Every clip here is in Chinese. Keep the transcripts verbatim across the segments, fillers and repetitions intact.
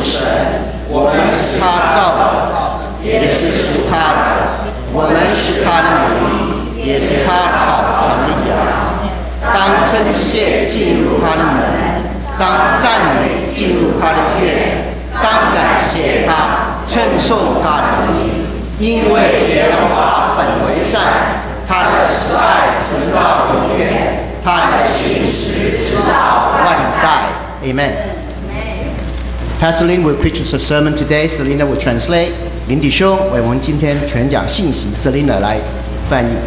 神，我们是他造的，也是属他的。我们是他的民，也是他草场的羊。当称谢进入他的门，当赞美进入他的院，当感谢他，称颂他的名，因为耶和华本为善，他的慈爱存到永远，他的信实直到万代。Amen. Pastor Lin will preach us a sermon today. Selina will translate. 林弟兄为我们今天全讲信息 ，Selina 来翻译。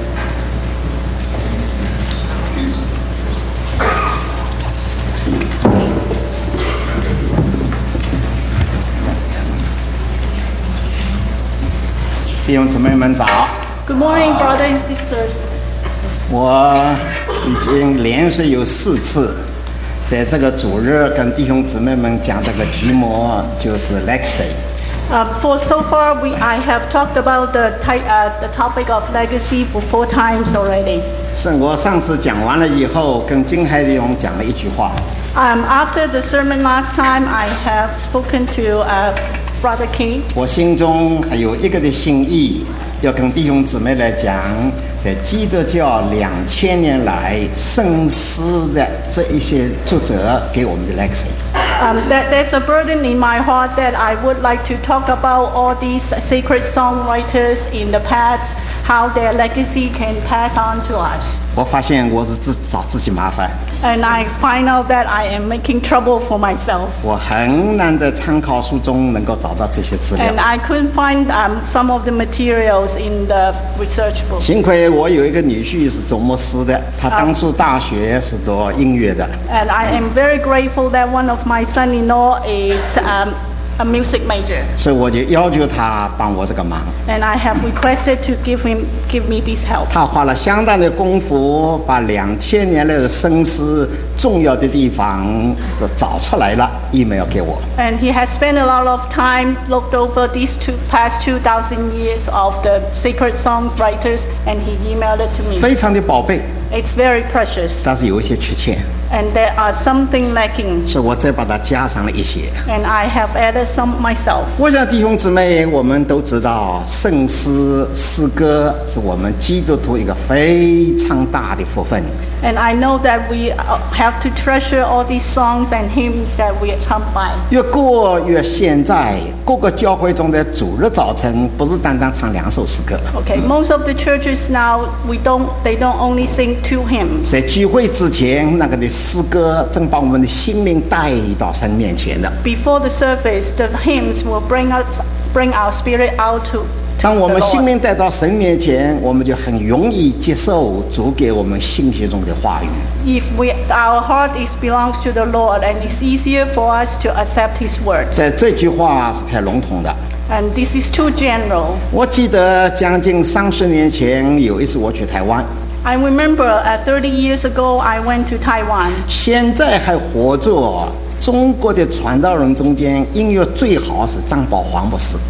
弟兄姊妹们早。 Good morning, brothers and sisters. 我已经连续有四次，在这个主日跟弟兄姊妹们讲这个题目，就是 legacy。 Uh, for so far, we I have talked about the ty- uh, the topic of legacy for four times already. 是我上次讲完了以后，跟金海弟兄讲了一句话。 Um, after the sermon last time, I have spoken to uh, Brother King. 我心中还有一个的心意，要跟弟兄姊妹来讲，在基督教两千年来圣诗的这一些作者给我们的 legacy。 Um, that, there's a burden in my heart that I would like to talk about all these sacred songwriters in the past, how their legacy can pass on to us. 我发现我是自找自己麻烦。 And I find out that I am making trouble for myself. 我很难在参考书中能够找到这些资料。 And I couldn't find um, some of the materials in the research books. 幸亏我有一个女婿是做牧师的，他当初大学是读音乐的。 And I am very grateful that one of my son-in-law is um, a music major. 所以我就要求他帮我这个忙。 And I have requested to give him, give me this help. 他花了相当的功夫，把两千年来的圣诗重要的地方都找出来了 ，email 给我。 And he has spent a lot of time, looked over these two, past two thousand years of the sacred songwriters, and he emailed it to me. 非常的宝贝， It's very precious, 但是有一些缺陷， and there are something lacking, 所以我再把它加上了一些。 and I have added some myself. 我想弟兄姊妹，我们都知道圣诗诗歌是我们基督徒一个非常大的福分。 And I know that we have to treasure all these songs and hymns that we come by. 越过越现在，各个教会中的主日早晨不是单单唱两首诗歌， Okay, most of the churches now, we don't, they don't only sing two hymns. 在聚会之前，那个的诗歌正把我们的心灵带到神面前的。 Before the service, the hymns will bring us, bring our spirit out to, 当 to 我 the 们心 Lord. 灵带到神面前，我们就很容易接受主给我们信息中的话语。 If we, our heart is belongs to the Lord, and it's easier for us to accept His words. 在这句话是太笼统的。 And this is too general. 我记得将近三十年前有一次我去台湾， I remember uh, thirty years ago, I went to Taiwan. 现在还活着中国的传道人中间，音乐最好是张宝华牧师。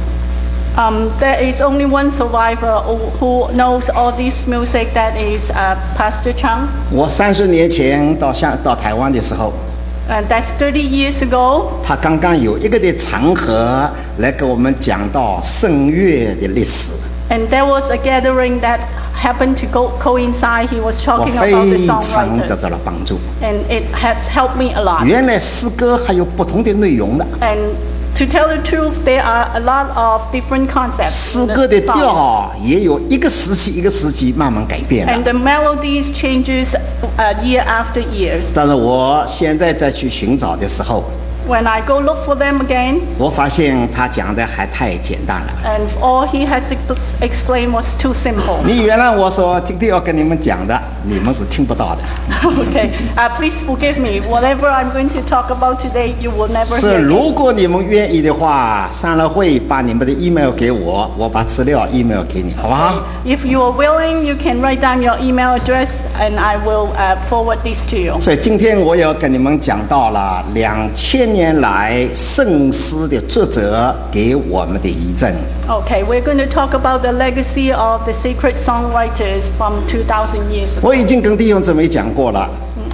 Um, there is only one survivor who, who knows all this music, that is uh, Pastor Chang. 我三十年前到香到台湾的时候， And that's thirty years ago. 他刚刚有一个的场合来给我们讲到圣乐的历史， And there was a gathering that happened to go, coincide. He was 我 talking about the 非常得 songwriters. 到了帮助。 And it has helped me a lot. 原来诗歌还有不同的内容的， And to tell the truth, there are a lot of different concepts 诗 in 歌的 the songs. 调也有一个时期一个时期慢慢改变 And 了。 the melodies changes uh, year after years. 但是我现在再去寻找的时候， When I go look for them again, 我发现他讲的还太简单了。 and all he has ex- explained was too simple. 你原谅我说今天要跟你们讲的，你们是听不到的。 Okay, uh, please forgive me. Whatever I'm going to talk about today, you will never 是 hear 如 again. 果你们愿意的话，上了会把你们的 email 给我，我把资料 email 给你，好不好？ If you are willing, you can write down your email address, and I will uh, forward this to you. 所以今天我要跟你们讲到了两千年来圣诗的作者给我们的遗赠。 Okay, we're going to talk about the legacy of the sacred songwriters from two thousand years ago. 我已经跟弟兄姊妹讲过了，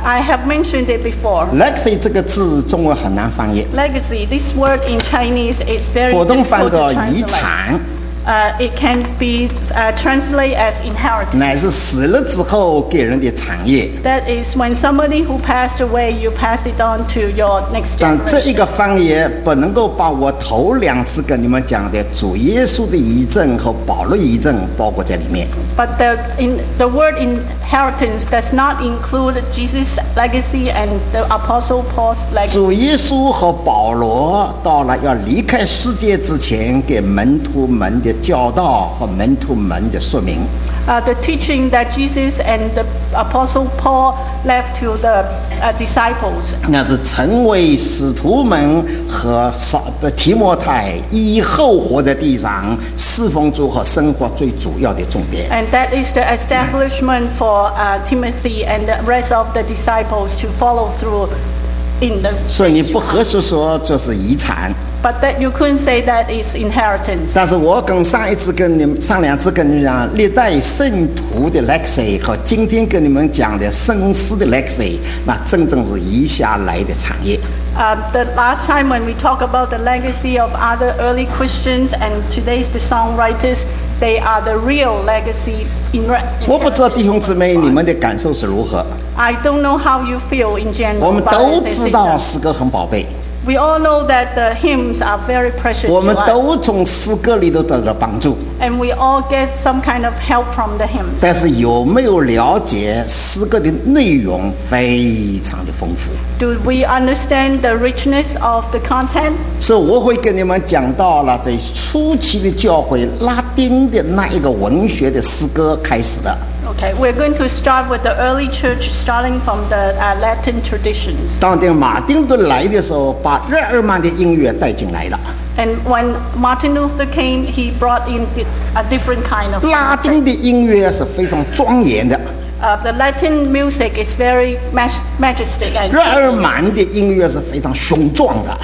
I have mentioned it before. Legacy 这个字中文很难翻译， Legacy, this word in Chinese is very 普通翻 difficult 作 to 遗 translate. 产， Uh, it can be uh, translated as inheritance. 乃是死了之后给人的产业。 That is when somebody who passed away, you pass it on to your next 但这一 generation. 个翻译不能够把我头两次跟你们讲的主耶稣的遗赠和保罗遗赠包括在里面。 But the, in, the word inheritance does not include Jesus' legacy and the Apostle Paul's legacy. 主耶稣和保罗到了要离开世界之前，给门徒们的教导和门徒们的说明。 Uh, the teaching that Jesus and the Apostle Paul left to the uh, disciples. 那是成为使徒们和撒提摩太以后活在地上侍奉主和生活最主要的重点。 And that is the establishment for uh, Timothy and the rest of the disciples to follow through in the 所以你不合适说这是遗产。 But that you couldn't say that is inheritance. 但是我跟上一次跟你们上两次跟你们讲历代圣徒的 legacy 和今天跟你们讲的圣诗的 legacy， 那真正是遗下来的产业。 Uh, the last time when we talk about the legacy of other early Christians and today's the songwriters, they are the real legacy in. 我不知道弟兄姊妹你们的感受是如何。 I don't know how you feel in 我 general. 们 but 都 as 知 a 道 sister, 诗歌很宝贝， we all know that the hymns are very precious 我 to 们 us, 都从诗歌里头得到帮助。 and we all get some kind of help from the hymns. 但是有没有了解诗歌的内容非常的丰富？ Do we understand the richness of the content? 所以我会跟你们讲到了在初期的教会拉丁的那一个文学的诗歌开始的。 Okay, we're going to start with the early church, starting from the uh, Latin traditions. 当这马丁路德来的时候，把日耳曼的音乐带进来了。 And when Martin Luther came, he brought in di- a different kind of 拉 music. 丁的音乐是非常庄严的， Uh, the Latin music is very maj- majestic 日 and 耳曼的音乐是非常雄壮的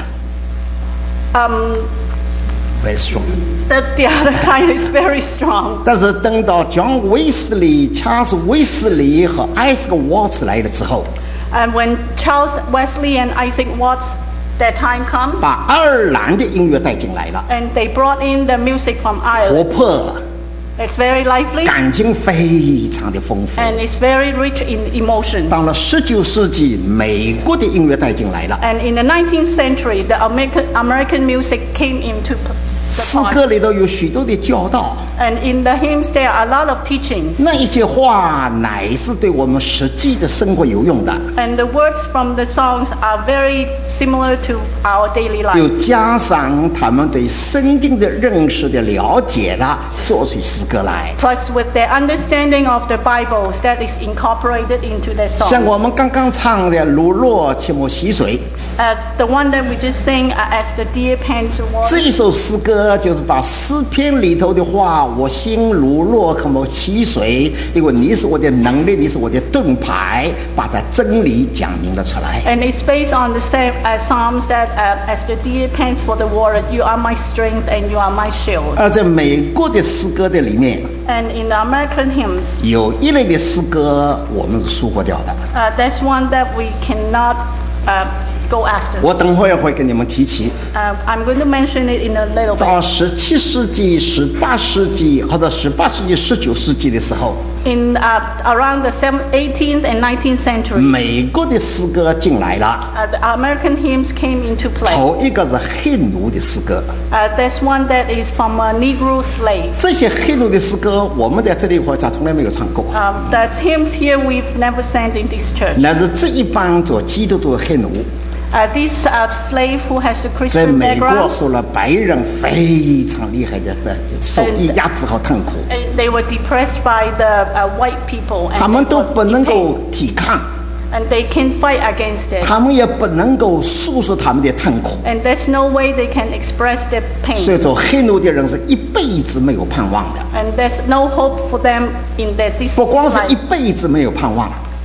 um, ，very strong。 the, the other kind is very strong. 但是等到讲威斯利、查尔斯·威斯利和艾斯克·沃茨来了之后， And when Charles Wesley and Isaac Watts, their time comes, 把爱尔兰的音乐带进来了， and they brought in the music from 活 Ireland. 泼， It's very lively 感情非常的丰富。 and it's very rich in emotions. 到了十九世纪，美国的音乐带进来了， And in the nineteenth century, the American, American music came into p- 诗 the 歌 part. 里头有许多的教导， And in the hymns, there are a lot of teachings. 那一些话乃是对我们实际的生活有用的， And the words from the songs are very similar to our daily 又 life. 加上他们对圣经的认识的了解了，做出诗歌来。 Plus, with their understanding of the Bibles, that is incorporated into their 像我 songs. 们刚刚唱的《如若切莫溪水》， Uh, the one that we just sang, uh, As the Deer Pants for 这 Water, 一首诗歌就是把诗篇里头的话，我心如若可莫溪水，因为你是我的能力，你是我的盾牌，把它真理讲明了出来。 and it's based on the same uh, Psalms that, uh, As the deer pants for the water, you are my strength and you are my shield. 而在美国的诗歌的里面， And in the American hymns, 有一类的诗歌我们是疏忽掉的。 uh, that's one that we cannot uh, go after. 我等会儿会跟你们提起。 Uh, I'm going to mention it in a little 到 bit. 十七世纪、十八世纪或者十八世纪、十九世纪的时候， In uh, around the seven- eighteenth and nineteenth century, 美国的诗歌进来了。 uh, the American hymns came into play. 头一个是黑奴的诗歌， Uh, there's one that is from a Negro slave. 这些黑奴的诗歌，我们在这里或者从来没有唱过。 Um, that's hymns here we've never sang in this church. 那是这一帮做基督徒的黑奴， Uh, this uh, slave who has the 在 Christian 美国 background, 受了白人非常厉害的这受抑压制和痛苦， uh, they were depressed by the uh, white people, 他 and 们 they 都 were 不 in 能 pain, 够抵抗， and they can't fight against it. 他们也不能够诉说他们的痛苦， And there's no way they can express their 所以 pain. 做黑奴的人是一辈子没有盼望的。 And there's no hope for them in their this 不光是一 life. 辈子没有盼望，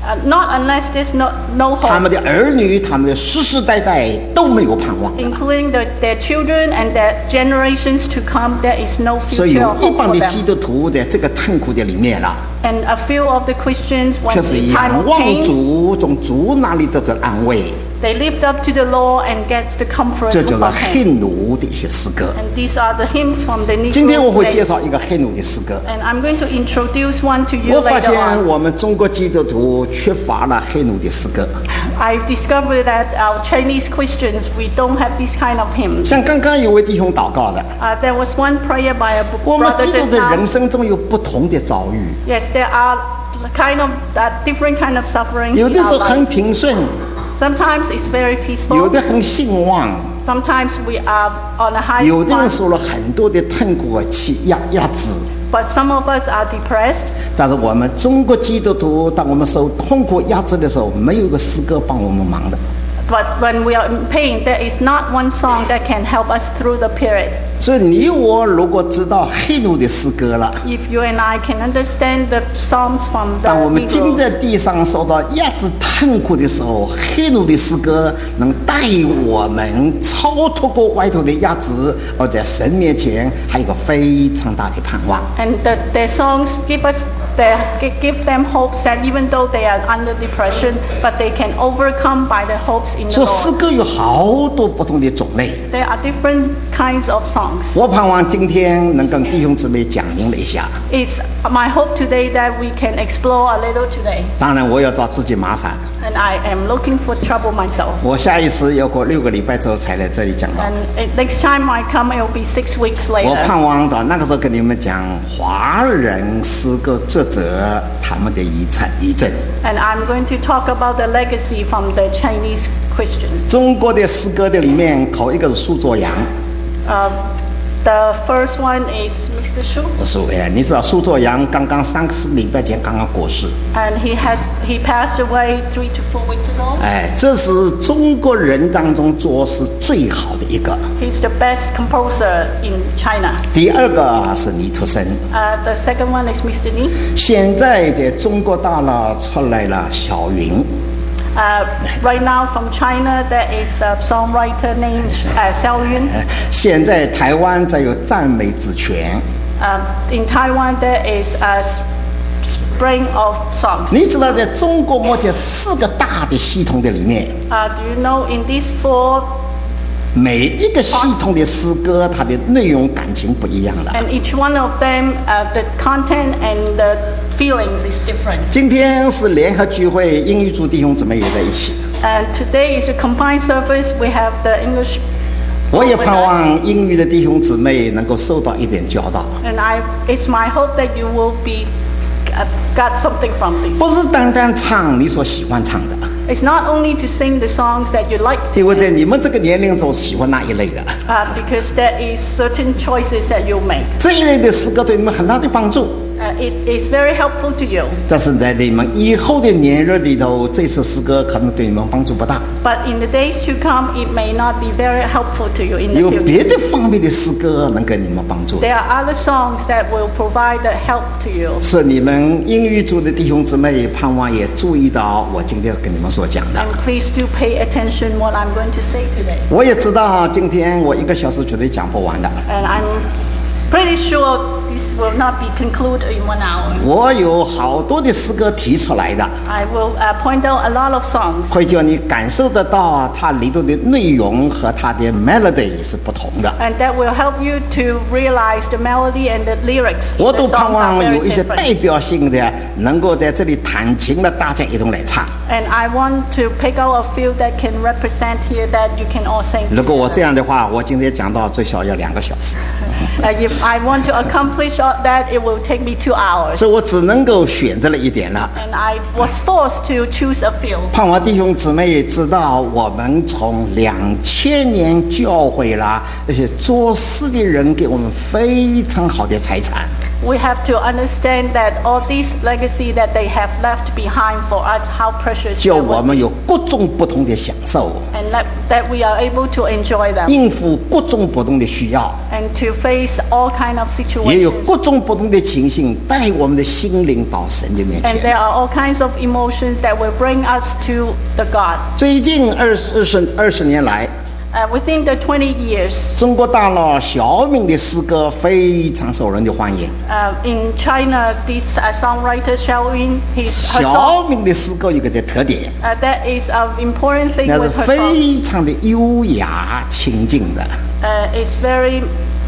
Uh, not unless there's no, no 他们 hope, 的儿女，他们的世世代代都没有盼望。 including the, their children and their generations to come. There is no 所以 future 有 or 一 hope 帮 for 的基 them. 督徒在这个痛苦的里面了， And a few of the Christians, when 却是 in time 仰 of 望 pain, 主，从主那里得着安慰。 they lift up to the Lord and get the comfort 这就是 from 黑 Him. 奴的一些诗歌。 And these are the hymns from the 今天我 Negro 会介绍 slaves. 一个黑奴的诗歌。 And I'm going to introduce one to you 我发 later 现 on. 我们中国基督徒缺乏了黑奴的诗歌。 I've discovered that our Chinese Christians, we don't have this kind of hymns. 像刚刚有位弟兄祷告的， Uh, there was one prayer by a 我们 brother 基督 just 的人 now. 生中有不同的遭遇， Yes, there are kind of uh, different kind of suffering 有 in 的时候 our 很 life. 平顺， Sometimes it's very 有 peaceful. 的很兴旺， Sometimes we are on a high 有的人 point, 受了很多的痛苦和欺压压制。 but some of us are depressed. 但是我们中国基督徒，当我们受痛苦压制的时候，没有一个诗歌帮我们忙的。 But when we are in pain, there is not one song that can help us through the period. 所以你我如果知道黑奴的诗歌了， If you and I can understand the psalms from 当我 the 们经在 Negroes, 地上受到压制痛苦的时候，黑奴的诗歌能带我们超脱过外头的压制，而在神面前还有一个非常大的盼望。 and the, their songs give us, their, gi- give them hopes that even though they are under depression, but they can overcome by the hopes in the 所以诗 Lord. 歌有好多不同的种类。 There are different kinds of songs. 我盼望今天能跟弟兄姊妹讲明了一下。 It's my hope today that we can explore a little today. 当然，我要找自己麻烦。 And I am looking for trouble myself. 我下一次要过六个礼拜之后才来这里讲到。 And uh, next time I come, it will be six weeks 我 later. 盼望到那个时候跟你们讲华人诗歌作者他们的遗产遗证。 And I'm going to talk about the legacy from the Chinese Christians. 中国的诗歌的里面，头一个是苏作阳。 Uh, the first one is Mister Shu, 苏哎，你知道苏作阳刚刚三四个礼拜前刚刚过世。 and he had he passed away three to four weeks ago. 哎，这是中国人当中作诗最好的一个。 He's the best composer in China. 第二个是倪图生。 Uh, the second one is Mister Ni. 现在在中国大陆出来了小云。 Uh, right now from China, there is a songwriter named uh, Xiao Yun. 现在台湾在有赞美之泉。 Uh, in Taiwan, there is a s- spring of songs. 你知道，在中国目前四个大的系统的里面， Uh, do you know in these four, 每一个系统的诗歌，它的内容感情不一样的。 and each one of them, uh, the content and the feelings is different. 今天是联合聚会，英语组弟兄姊妹也在一起。 And today is a combined service. We have the English. 我也盼望英语的弟兄姊妹能够受到一点教导， And I, it's my hope that you will be uh, got something from this. 不是单单唱你所喜欢唱的， It's not only to sing the songs that you like 因 to 为在 sing, 你们这个年龄所喜欢那一类的， uh, because there is certain choices that you make. 这一类的诗歌对你们很大的帮助。 Uh, it is very helpful to you. 但是在你们以后的年日里头，这首诗歌可能对你们帮助不大。 But in the days to come, it may not be very helpful to you in the 有 future. 别的方面的诗歌能给你们帮助。 There are other songs that will provide the help to you. 是你们英语组的弟兄姊妹，盼望也注意到我今天跟你们所讲的。 And please do pay attention what I'm going to say today. 我也知道今天我一个小时绝对讲不完的。 And I'm pretty sure this will not be concluded in one hour. 我有好多的诗歌提出来的， I will uh, point out a lot of songs, 会叫你感受得到它里头的内容和它的 melody 是不同的。 and that will help you to realize the melody and the lyrics. 我 The 都盼 songs 望 are 有一 very 些代 different. 表性的，能够在这里弹琴的，大家一同来唱。 And I want to pick out a few that can represent here that you can all sing 如果我这 together. 样的话，我今天讲到最少要两个小时， Uh, if I want to accomplish all that, it will take me two hours. 所以我只能够选择了一点了。 And I was forced to choose a few. 盼望弟兄姊妹也知道，我们从两千年教会啦，那些做事的人给我们非常好的财产。 we have to understand that all these legacy that they have left behind for us, how precious 叫 they 我 were, 们有各种不同的享受， and that, that we are able to enjoy them 应付各种不同的需要， and to face all kind of 也有 situations. 各种不同的情形，带我们的心灵到神的面 And 前。 there are all kinds of emotions that will bring us to the God. 最近二十二十二十年来， Uh, within the twenty years, 中国大陆小敏的诗歌非常受人的欢迎。 uh, in China, this uh, songwriter Xiaoyun, his her 小 song, 敏的诗歌有个的特点， uh, that is an important thing 那是 with her 非 songs. 常的优雅清静的。 Uh, it's very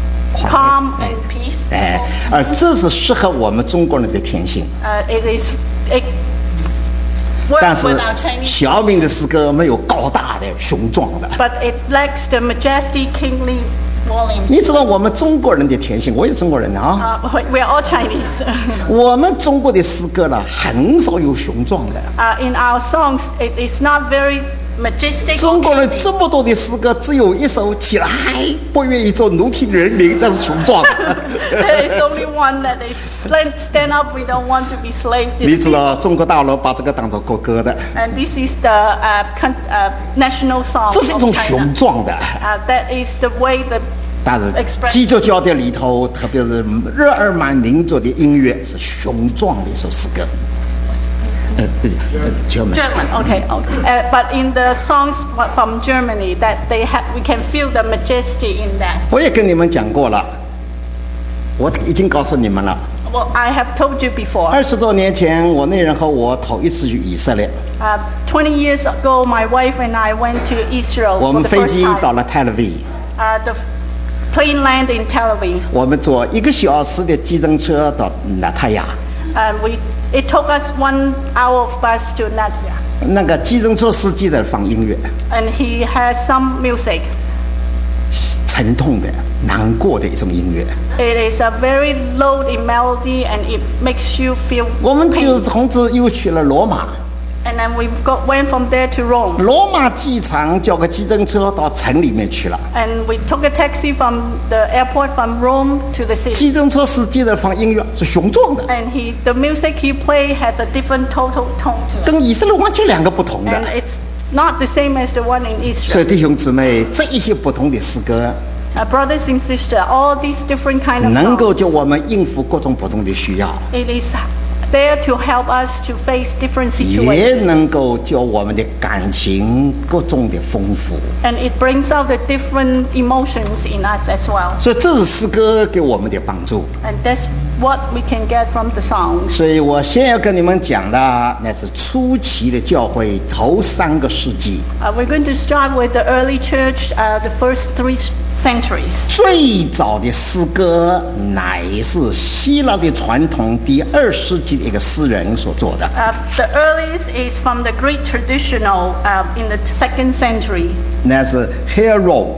calm and peace. 哎，而这是适合我们中国人的天性。 Uh, it is it 但 works 是 with our Chinese, 小敏的诗歌没有高大的、雄壮的。 but it lacks the majestic, kingly volumes. 你知道我们中国人的天性，我也是中国人啊。 Uh, we are all Chinese. 我们中国的诗歌呢，很少有雄壮的。 uh, in our songs, it is not very majestic. 中国人 or 这么多的诗歌，只有一首起来不愿意做奴隶的人民，那是雄壮的。 There is only one that is stand stand up. We don't want to be slave to 你 the 知 people. 道中国大陆把这个当做国歌的， And this is the uh, con- uh, national song 这是一 of 种 China. 雄壮的。 Uh, that is the way the 但是 express. 基督教的里头，特别是日耳曼民族的音乐是雄壮的一首诗歌。呃呃呃，German。 German, okay, okay. Uh, but in the songs fro- from Germany, that they have, we can feel the majesty in that. 我也跟你们讲过了，我已经告诉你们了。 Well, I have told you before. 二十多年前，我那人和我头一次去以色列， Uh, twenty years ago, my wife and I went to Israel 我 for 们 the 飞 first 机到 time. 了 Tel Aviv， Uh, the plane landed in Tel Aviv, 我们坐一个小时的计程车到纳塔亚。 and we it took us one hour of bus to Nadia, 那个计程车司机在放音乐， and he has some music. 沉痛的、难过的一种音乐。 It is a very low in melody, and it makes you feel 我们就 pain. 从此又去了罗马， And then we got, went from there to Rome, 罗马机场叫个计程车到城里面去了。 and we took a taxi from the airport from Rome to the city. 计程车司机在放音乐是雄壮的， And he, the music he played has a different total tone to it, 跟以色列完全两个不同的 and。it's not the same as the one in 所以 Israel. 弟兄姊妹，这一些不同的诗歌， Uh, brothers and sisters, all these different kind of 能够 songs, 叫我们应付各种不同的需要， it is there to help us to face different 也 situations, 能够叫我们的感情各种的丰富。 and it brings out the different emotions in us as well. 所以这是诗歌给我们的帮助。 And that's what we can get from the songs. 所以我先要跟你们讲的，那是初期的教会头三个世纪， Uh, we're going to start with the early church, uh, the first three centuries. 最早的诗歌乃是希腊的传统第二世纪的一个诗人所做的。 Uh, the earliest is from the Greek traditional uh, in the second century, 那是 Hero，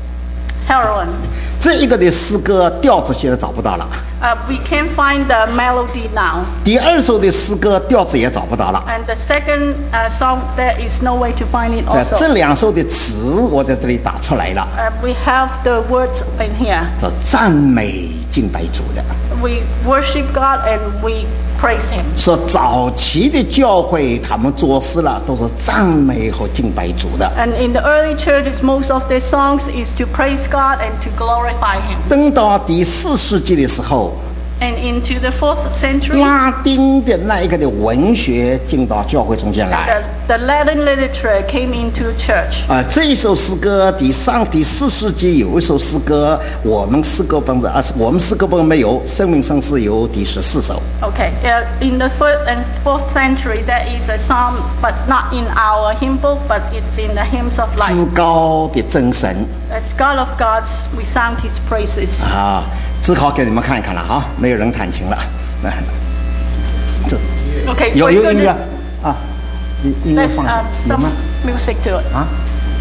Heroin. 这一个的诗歌调子现在找不到了。 Uh, we can't find the melody now. 第二首的诗歌调子也找不到了。 And the second uh, song, there is no way to find it 呃，这 also. 两首的词我在这里打出来了， Uh, we have the words in here. 说赞美敬拜主的。 We worship God and we praise Him. 说早期的教会他们做事了，都是赞美和敬拜主的。 And in the early churches, most of their songs is to praise God and to glorify Him. 等到第四世纪的时候， And into the fourth century, 拉丁的那一个的文学进到教会中间来。 the, the Latin literature came into church. 啊、这一首诗歌，第三、第四世纪有一首诗歌，我们诗歌本子啊，我们诗歌本没有，生命圣诗有第十四首。 Okay, uh, in the third and fourth century, there is a psalm, but not in our hymn book, but it's in the hymns of 至 life. 高的真神 As God of gods, we sang His praises. 啊，只好给你们看一看了哈，没有人弹琴了。啊这 Okay, 有 we're 有 going 音乐 to 啊，音音乐 let's 放 uh, 有 some 吗？ music to it. 啊，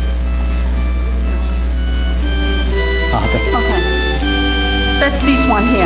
好的。 Okay, that's this one here.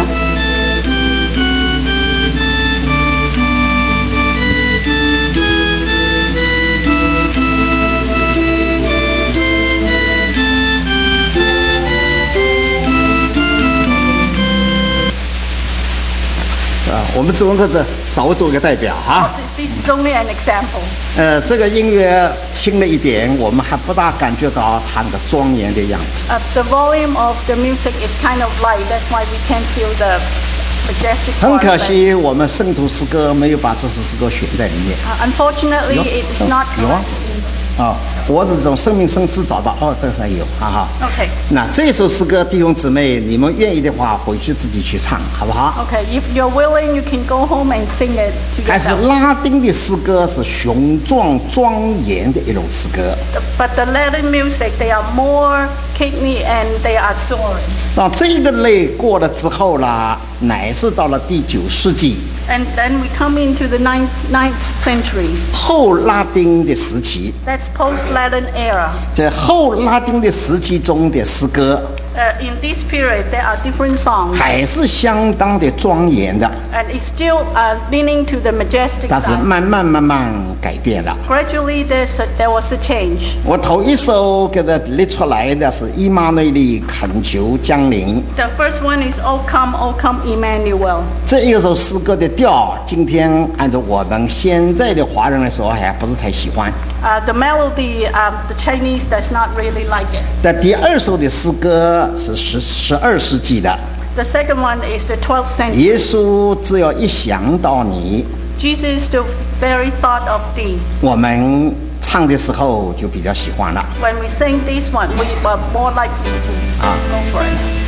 们自文课者稍微做一个代表哈。 This is only an example. 呃，这个音乐轻了一点，我们还不大感觉到它那个庄严的样子。 Uh, the volume of the music is kind of light. That's why we can't feel the majestic. 很可惜，我们圣徒诗歌没有把这首诗歌选在里面。 Uh, unfortunately, it is not. 有啊。啊、哦，我是从生命圣诗找到，哦，这才有，哈哈。 OK。 那这首诗歌，弟兄姊妹，你们愿意的话，回去自己去唱，好不好 ？OK, if you're willing, you can go home and sing it together. 还是拉丁的诗歌是雄壮庄严的一种诗歌。 But the Latin music, they are more kingly and they are soaring. 那这个类过了之后啦，乃是到了第九世纪。 And then we come into the ninth, ninth century. 后拉丁的时期。 That's post-Latin era. 在后拉丁的时期中的诗歌。 Uh, in this period, there are different songs. 还是相当的庄严的。 And it's still uh, leaning to the majestic side. 但是慢慢慢慢改变了。 Gradually, there's a, there was a change. 我头一首给他列出来的是以马内利恳求降临。 The first one is "O Come, O Come, Emmanuel." 这一首诗歌的调，今天按照我们现在的华人来说，还不是太喜欢。 Uh, the melody, um, the Chinese does not really like it. 但第二首的诗歌是十十二世纪的。 The second one is the twelfth century. 耶稣只要一想到你 Jesus, the very thought of thee. 我们唱的时候就比较喜欢了。 When we sing this one, we were more likely to uh, go for it.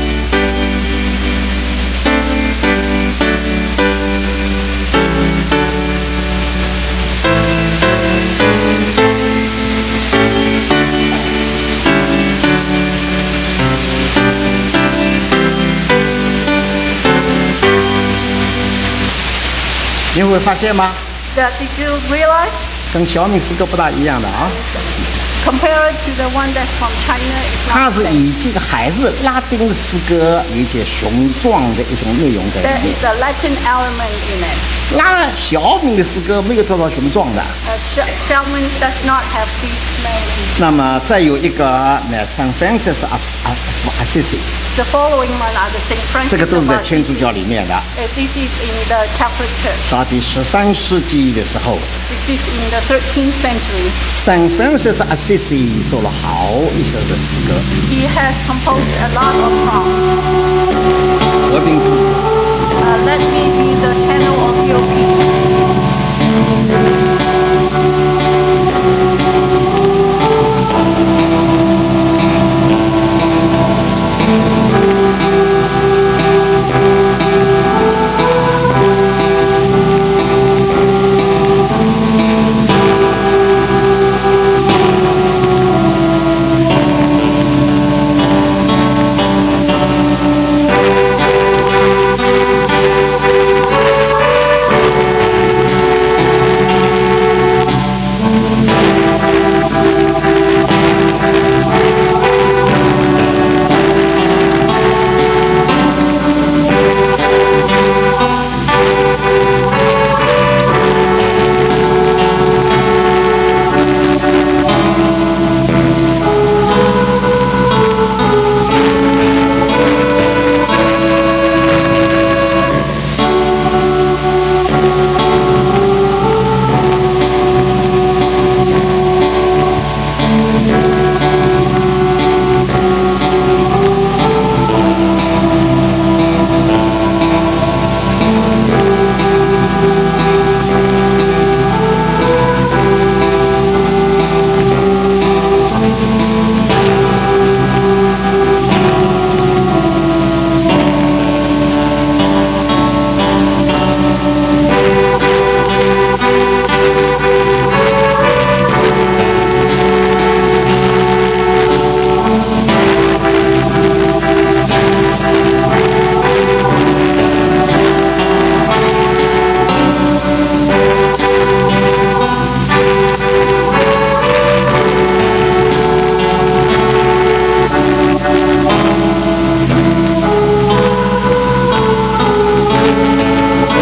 你会发现吗 That, did you realize? 跟小敏诗歌不大一样的啊。 Compared to the one that's from China, it's 它 not 是 the same. 以这个还是拉丁的诗歌有一些雄壮的一种内容在 There 里面。 is a Latin element in it. 拉小敏的诗歌没有多少雄壮的。 Uh, Sh- Shalman does not have these melodies. 那么再有一个呢 ，Saint Francis of Assisi， The following one are the Saint Francis 这个都是 of 在天主 Assisi. 教里面的。 Uh, This is in the Catholic Church. 到第十三世纪的时候 This is in the thirteenth century. ，Saint Francis of Assisi 做了好一首的诗歌， He has composed a lot of songs. 和平之子。 Uh, let me be the channel of your peace.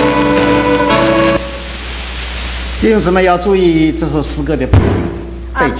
弟兄姊妹要注意这首诗歌的背景。背 Um, 景 you have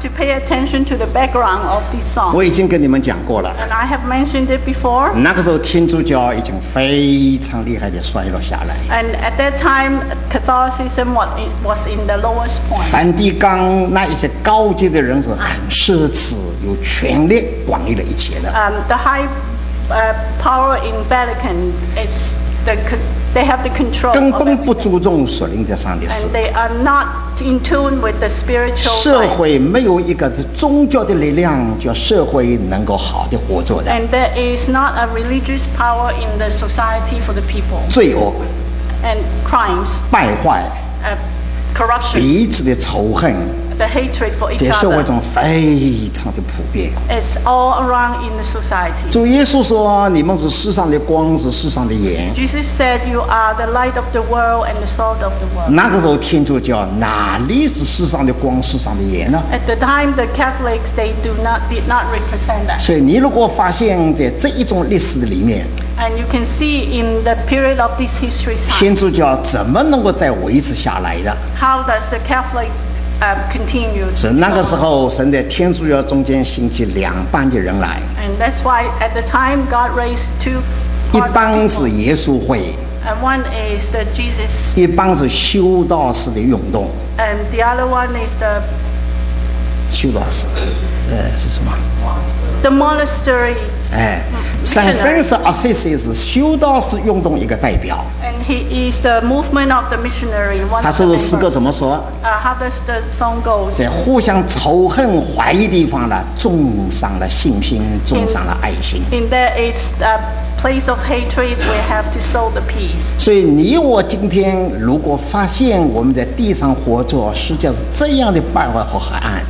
to pay attention to the background of this song. 我已经跟你们讲过了， And I have mentioned it before. 那个时候天主教已经非常厉害的衰落下来。 And at that time, Catholicism was was in the lowest point. 梵蒂冈那一些高级的人是很奢侈、有权力管理了一切的。 Um, the high uh, power in Vatican, it's the co- they have the control 根 of 本不 everything. 注重属灵的上的事 And。they are not in tune with the spiritual 社 life. 会没有一个宗教的力量，叫社会能够好的活着的。 And there is not a religious power in the society for the people. 罪恶、 And crimes, 败坏、 uh, corruption, 彼此的仇恨， the hatred for each 在社会 other. 中非常的普遍。 It's all around in the society. 主耶稣说：“你们是世上的光，是世上的盐。 Jesus said, "You are the light of the world and the salt of the ” world." 那个时候天主教哪里是世上的光、世上的盐呢？ At the time, the Catholics they do not did not represent that. 所以你如果发现在这一种历史里面， And you can see in the period of this history time, 天主教怎么能够再维持下来的？ how does the Catholic um, continue? 是那个时候，神在天主教中间兴起两班的人来， And that's why at the time God raised two 一 part 帮 of 是 people. 耶稣会， And one is the Jesus, 一帮是修道士的运动。 and the other one is the 修道士，呃，是什么？ the monastery. 哎，圣 Francis of Assisi 是修道士运动一个代表。 And he is the movement of the missionary. One 他 of the 说的诗歌 members. 怎么说？ Uh, how does the song go? 在互相仇恨、怀疑的地方呢，种上了信心，种上了爱心。 In there is a place of hatred. We have to sow the peace. 所以你我今天如果发现我们在地上活着，实际上是这样的败坏和黑暗，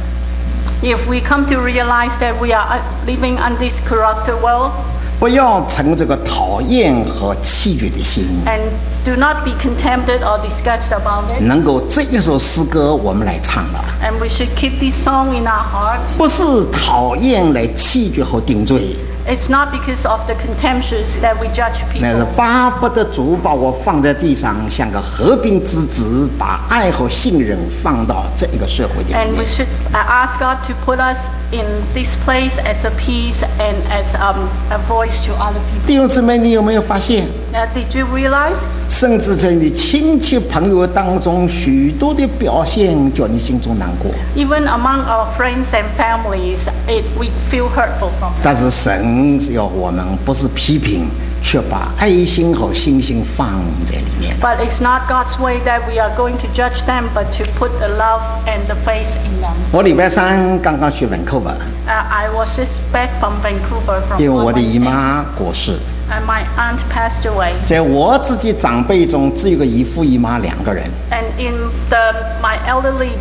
If we come to realize that we are uh, living on this corrupted world, 不要存这个讨厌和气绝的心， and do not be contented or disgusted about it, 能够这一首诗歌我们来唱了， and we should keep this song in our heart. 不是讨厌来气绝和定罪， It's not because of the contemptuous that we judge 乃是 people, 巴不得主把我放在地上，像个和平之子，把爱和信任放到这一个社会的里 and we 面。 should uh, ask God to put us in this place as a peace and as um, a voice to other people. 弟兄姊妹，你有没有发现？ Now, did you realize? 甚至在你亲戚朋友当中，许多的表现叫你心中难过。 Even among our friends and families, it, we feel hurtful from it. 但是神是要我们不是批评，却把爱心和信心放在里面。 But it's not God's way that we are going to judge them, but to put the love and the faith in them. 我礼拜三刚刚去温哥华， Uh, I was just back from Vancouver from 因为 on 我的姨 Wednesday, 妈过世， and my aunt passed away. 在我自己长辈中只有个姨父姨妈两个人。 And in the my elderly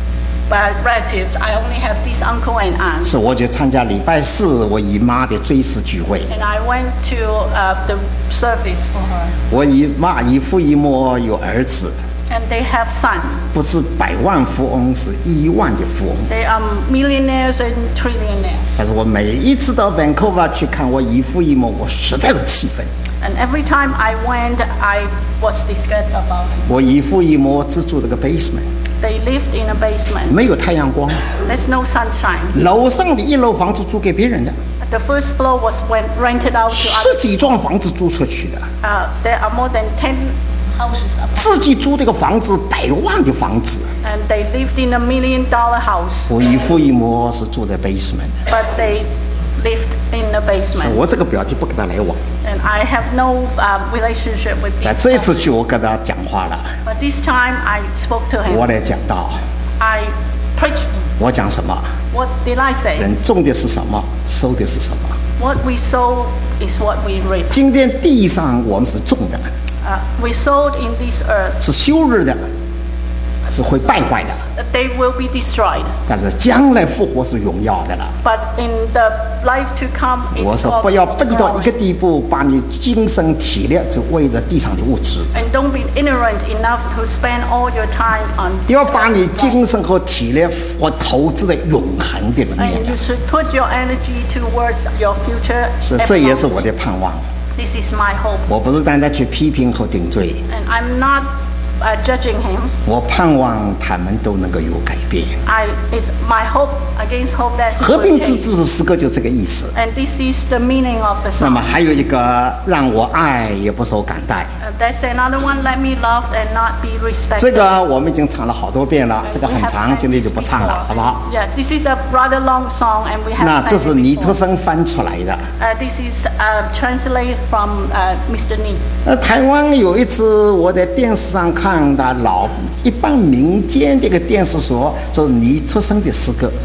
uh, relatives, I only have this uncle and aunt. 是我去参加礼拜四我姨妈的追思聚会。 And I went to uh, the service for her. 我姨妈姨父姨母有儿子， And they have son. 不是百万富翁，是亿万的富翁。 They are millionaires and trillionaires. 但是我每一次到 Vancouver 去看我姨父姨母，我实在是气愤。 And every time I went, I was disgusted about it. 我姨父姨母只住这个 basement， They lived in a basement. 没有太阳光。 There's no sunshine. 楼上的一楼房子租给别人的， The first floor was when rented out to 十 other. 几幢房子租出去的， Uh, there are more than ten houses apart. 自己租这个房子百万的房子。 And they lived in a million dollar house. 我姨父姨母是住在 basement 的， But they lived in a 所以 basement. 我这个表弟不跟他来往。 And I have no uh, relationship with 但 this 这一次 family. 去我跟他讲话了， But this time I spoke to 我 him. 来讲到， I preached. 我讲什么？ What did I say? 人种的是什么，收的是什么。 What we sow is what we reap. 今天地上我们是种的， Uh, we sowed in this earth. 是羞辱的，是会败坏的。 They will be destroyed. 但是将来复活是荣耀的了。 But in the life to come, 我 it's 说 of 不要笨到一个 glory. 地步，把你精神体力就为了地上的物质， And don't be ignorant enough to spend all your time on 要 this 把你 earth. 精神和体力和投资在永恒的里 And 面 you。should put your energy towards your future. 是，这也是我 everlasting. 的盼望。 This is my hope. 我不是单单去批评和顶罪， And I'm not uh, judging him. 我盼望他们都能够有改变。 I, it's my hope against hope that he 和 will 平之 change. 子的诗歌就这个意思。 And this is the meaning of the 那么 song. 还有一个让我爱也不受感戴， Uh, that's another one, let me love and not be respected. 这个我们已经唱了好多遍了， And 这个 we 很 have 长， sang 今天就 this 不唱了， before. 好不好？ Yeah, this is a rather long song and we have 那 sang 这是 it 尼托 before. 生翻出来的。 Uh, this is uh, translated from uh, Mister Ni. 呃，台湾有一次我在电视上看的老一般民间的一个电视说，就是尼托生的诗歌。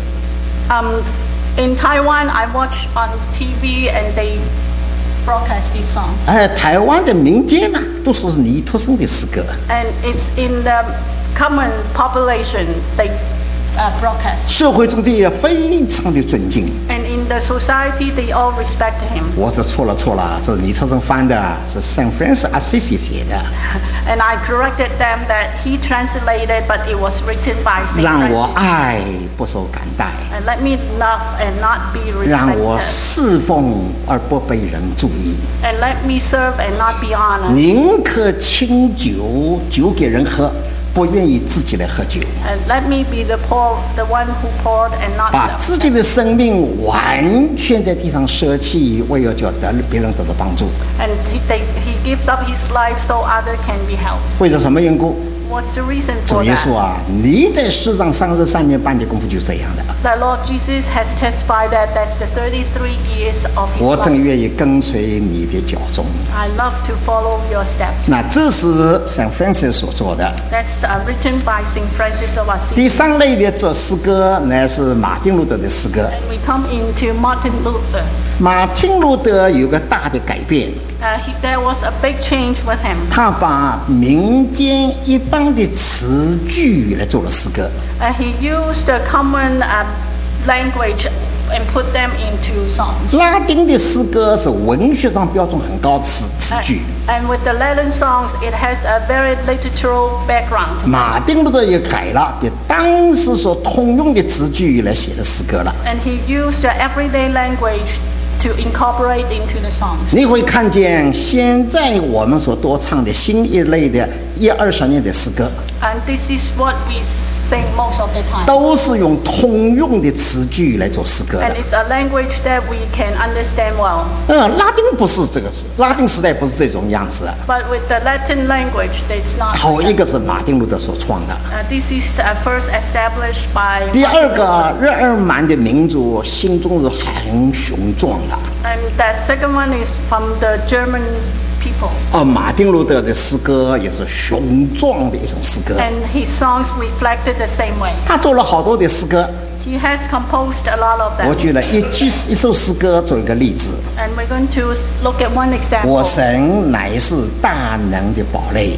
Um, in Taiwan, I watch on T V and they broadcast this song. 哎，台湾的民间呢，都说是尼托生的诗歌。 And it's in the common population they uh, broadcast. 社会中间也非常的尊敬。 And in the society, they all respect him. 我是错了错了，这尼托生翻的是 Saint Francis Assisi 写的， And I corrected them that he translated, but it was written by Saint 让我 Francis. 爱不受感戴， And let me love and not be 让我 respected. 侍奉而不被人注意， And let me serve and not be honored. 宁可清酒酒给人喝，不愿意自己来喝酒， And let me be the poor, the one who poured and not 把 the 自己的生命完全在地上舍弃，为了叫得别人得到帮助。 And he, they, he gives up his life so other can be helped. 为了什么缘故？ What's the reason 主 for 耶稣 that? 啊，你在世上三十三年半的功夫就这样的。 The Lord Jesus has testified that that's the thirty-three years of his 我真 life. 愿意跟随你的脚踪。 I love to follow your steps. 那这是 Saint Francis 所做的。 That's uh, written by Saint Francis of 第 Assisi. 三类的做诗歌乃是马丁路德的诗歌。 And we come into Martin Luther. 马丁路德有个大的改变， Uh, he, there was a big change with him. 他把民间一般的词句来做了诗歌。 Uh, he used the common uh, language and put them into songs. 拉丁的诗歌是文学上标准很高的词词 Uh, 句， and with the Latin songs, it has a very literal background. 马丁路德也改了，给当时所通用的词句来写的诗歌了。 And he used the everyday language to incorporate into the songs. 你会看见现在我们所多唱的新一类的一二十年的诗歌， And this is what we sing most of the time. 都是用通用的词句来做诗歌 And 的。 it's a language that we can understand well. 嗯，拉丁不是这个，拉丁时代不是这种样子的。 But with the Latin language, it's not. 头一个是马丁路德所创的， Uh, this is uh, first established by. 第二个日耳曼的民族心中是很雄壮的。 And that second one is from the German people. 而马丁路德的诗歌也是雄壮的一种诗歌， And his songs reflected the same way. 他做了好多的诗歌。 He has composed a lot of 我 them. 举了一句一首诗歌做一个例子： And we're going to s- look at one 我 example. 神乃是大能的堡垒。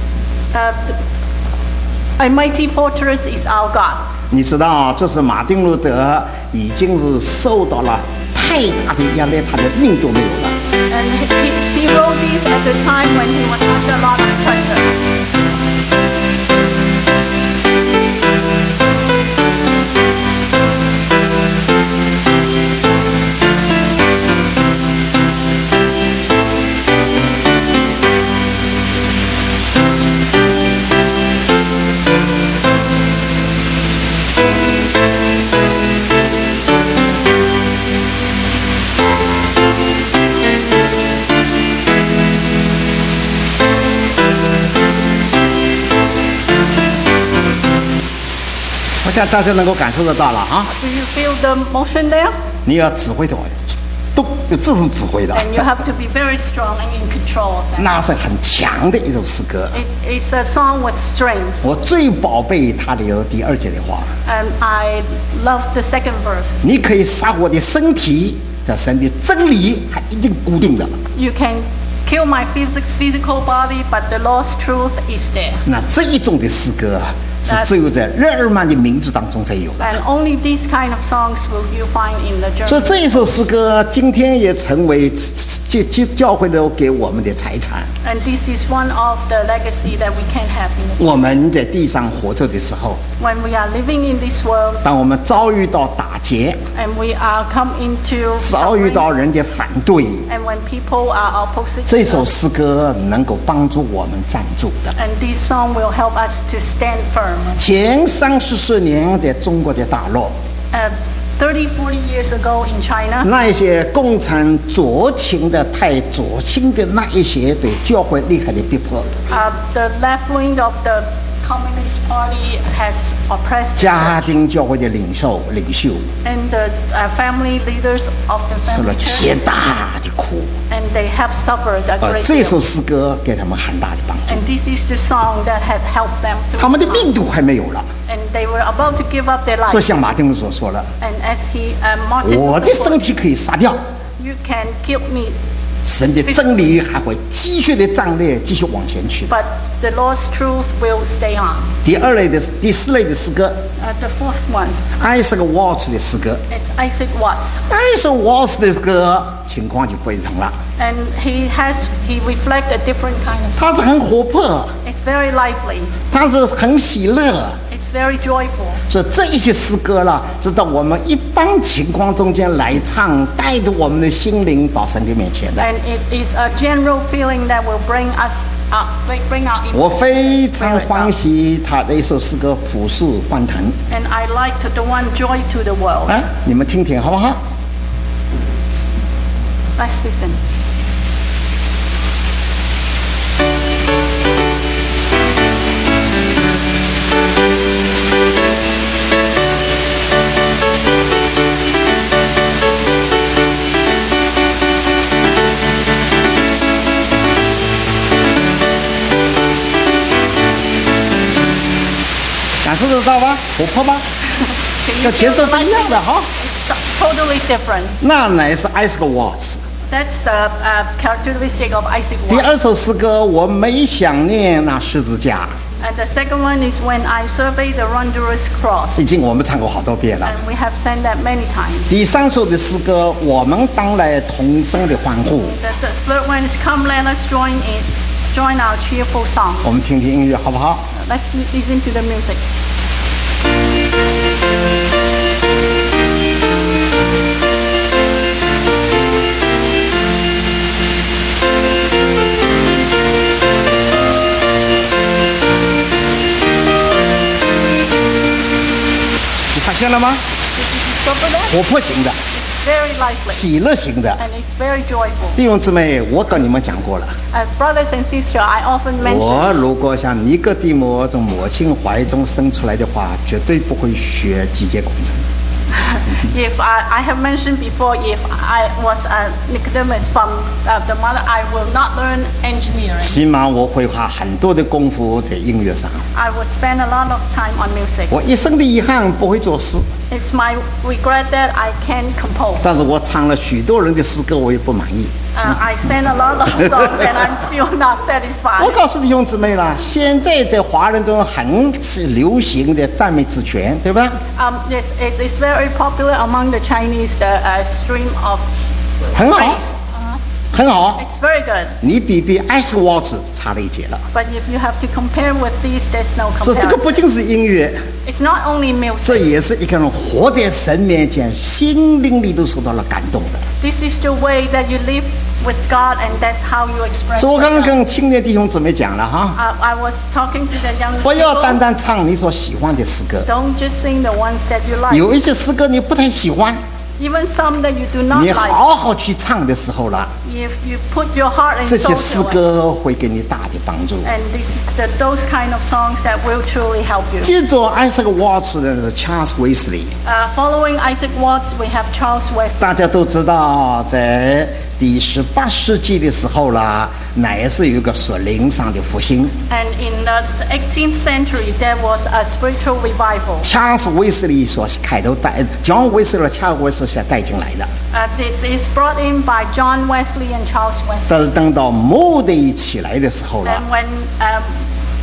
Uh, a mighty fortress is our God. 你知道，这是马丁路德已经是受到了太大的压力，他的命都没有了。 And he, he wrote these at the time when he was under a lot of pressure. 我想大家能够感受得到了啊！ Do you feel the motion there? 你要指挥的，都有自主指挥的， And you have to be very strong and in control of them. 那是很强的一首诗歌。 It, it's a song with strength. 我最宝贝他的有第二节的话： And I love the second verse. 你可以杀我的身体，这神的真理还一定固定的。 You can kill my physics, physical body, but the Lord's truth is there. 那这一种的诗歌啊， 是只有在日耳曼的民族当中才有的。 And only these kind of songs will you find in the 所以 German. 这一首诗歌今天也成为教教教会的给我们的财产。 And this is one of the legacy that we can have in the 我们在地上活着的时候， when we are living in this world 当我们遭遇到打劫， and we are come into 遭遇 suffering, 到人的反对， and when people are opposite 这 to 首 us, 诗歌能够帮助我们站住的。 and this song will help us to stand firm. 前三十四年在中国的大陆， Uh, thirty, forty years ago in China, 那一些共产左倾的、太左倾的那一些对教会厉害的逼迫， uh, the left wing of the Communist Party has oppressed the 家 church, 庭教会的领袖领袖 and the uh, family leaders of the 受了 family 极 church, 大的苦， and they have suffered a 而 great 这首 deal. 诗歌给他们很大的帮助。 And this is the song that had helped them 他们的 through 命都还没有了， and they were about to give up their 所以 lives. 像马丁路所说了， And as he uh, Martin 我的 Luther 身 quoted, 体可以杀掉， you can kill me, 神的真理还会继续的站立，继续往前去。 but the Lord's truth will stay on. 第二类的第四类的诗歌， Uh, the fourth one 艾瑟克沃茨的诗歌， is Isaac Watts. 艾瑟沃茨的歌情况就不同了， And he has, he reflects a different kind of 他 song. 是很活泼， It's very lively. 他是很喜乐。 It's very joyful. 所以这一些诗歌啦，是到我们一般情况中间来唱，带着我们的心灵到神的面前的。 And it is a general feeling that will bring us up, bring our 我非 emotions, 常 spirit 欢 up. 喜他的一首诗歌《普世欢腾》， And I like the one Joy to the World. 哎，你们听听好不好？ Let's listen. "感受得到吧？活泼吧？ Can 跟 you 前 feel 首 the 不一样的 lightning? 哈。 It's totally different. 那乃是艾斯克沃茨。 That's the uh, characteristic of Isaac 第 Watts. 二首诗歌，我没想念那十字架， And the second one is When I Survey the Wondrous Cross. 已经我们唱过好多遍了。 And we have sang that many times. 第三首的诗歌，我们当来同声的欢呼。 The, the third one is Come Let Us Join in, join our cheerful 我 songs. 们听听音乐好不好？ Let's li- listen to the music. 你发现了吗？ Did you discover that? 活泼型的， Very lively. 喜乐型的。 And it's very joyful. 弟兄姊妹，我跟你们讲过了， Uh, brothers and sisters, I often 我 mention 如果像尼哥底母从母亲怀中生出来的话，绝对不会学机械工程。 if I, I have mentioned before, if I was a Nicodemus from uh, the mother, I will not learn engineering. 起码我会花很多的功夫在音乐上。 I would spend a lot of time on music. 我一生的遗憾不会作诗， It's my regret that I can't compose. 但是我唱了许多人的诗歌，我也不满意。 Uh, I sang a lot of songs and I'm still not 我 satisfied. 告诉弟兄姊妹啦，现在在华人中很是流行的赞美之泉，对吧？ Um, yes, it, it's very popular among the Chinese, the uh, stream of 很好， praise. 很好。 It's very good. 你比比艾斯沃茨差了一截了。 But if you have to compare with these, there's no 是这个不 comparison. 仅是音乐， It's not only 这 music. 也是一个人活在神面前，心灵里都受到了感动的。 This is the way that you live with God, and that's how you express 所以我刚刚 yourself. 跟青年弟兄姊妹讲了哈， Uh, I was talking to the young 不要单 people. 单唱你所喜欢的诗歌， Don't just sing the ones that you like. 有一些诗歌你不太喜欢， Even some that you do not 你 like. 好好去唱的时候了， If you put your heart and 这些 soul 诗 to it. 歌会给你大的帮助。 And this is the, those kind of songs that will truly help you. 接着艾瑟克沃茨的是 Charles Wesley， Uh, following Isaac Watts, we have Charles Wesley. 大家都知道，在第十八世纪的时候啦，乃是有一个属灵上的复兴。 And in the eighteenth century, there was a spiritual revival. Charles Wesley 所开头带 John Wesley 查尔斯威斯所带进来的， Uh, this is brought in by John Wesley and Charles Wesley. 但是等到末代起来的时候了， And when um,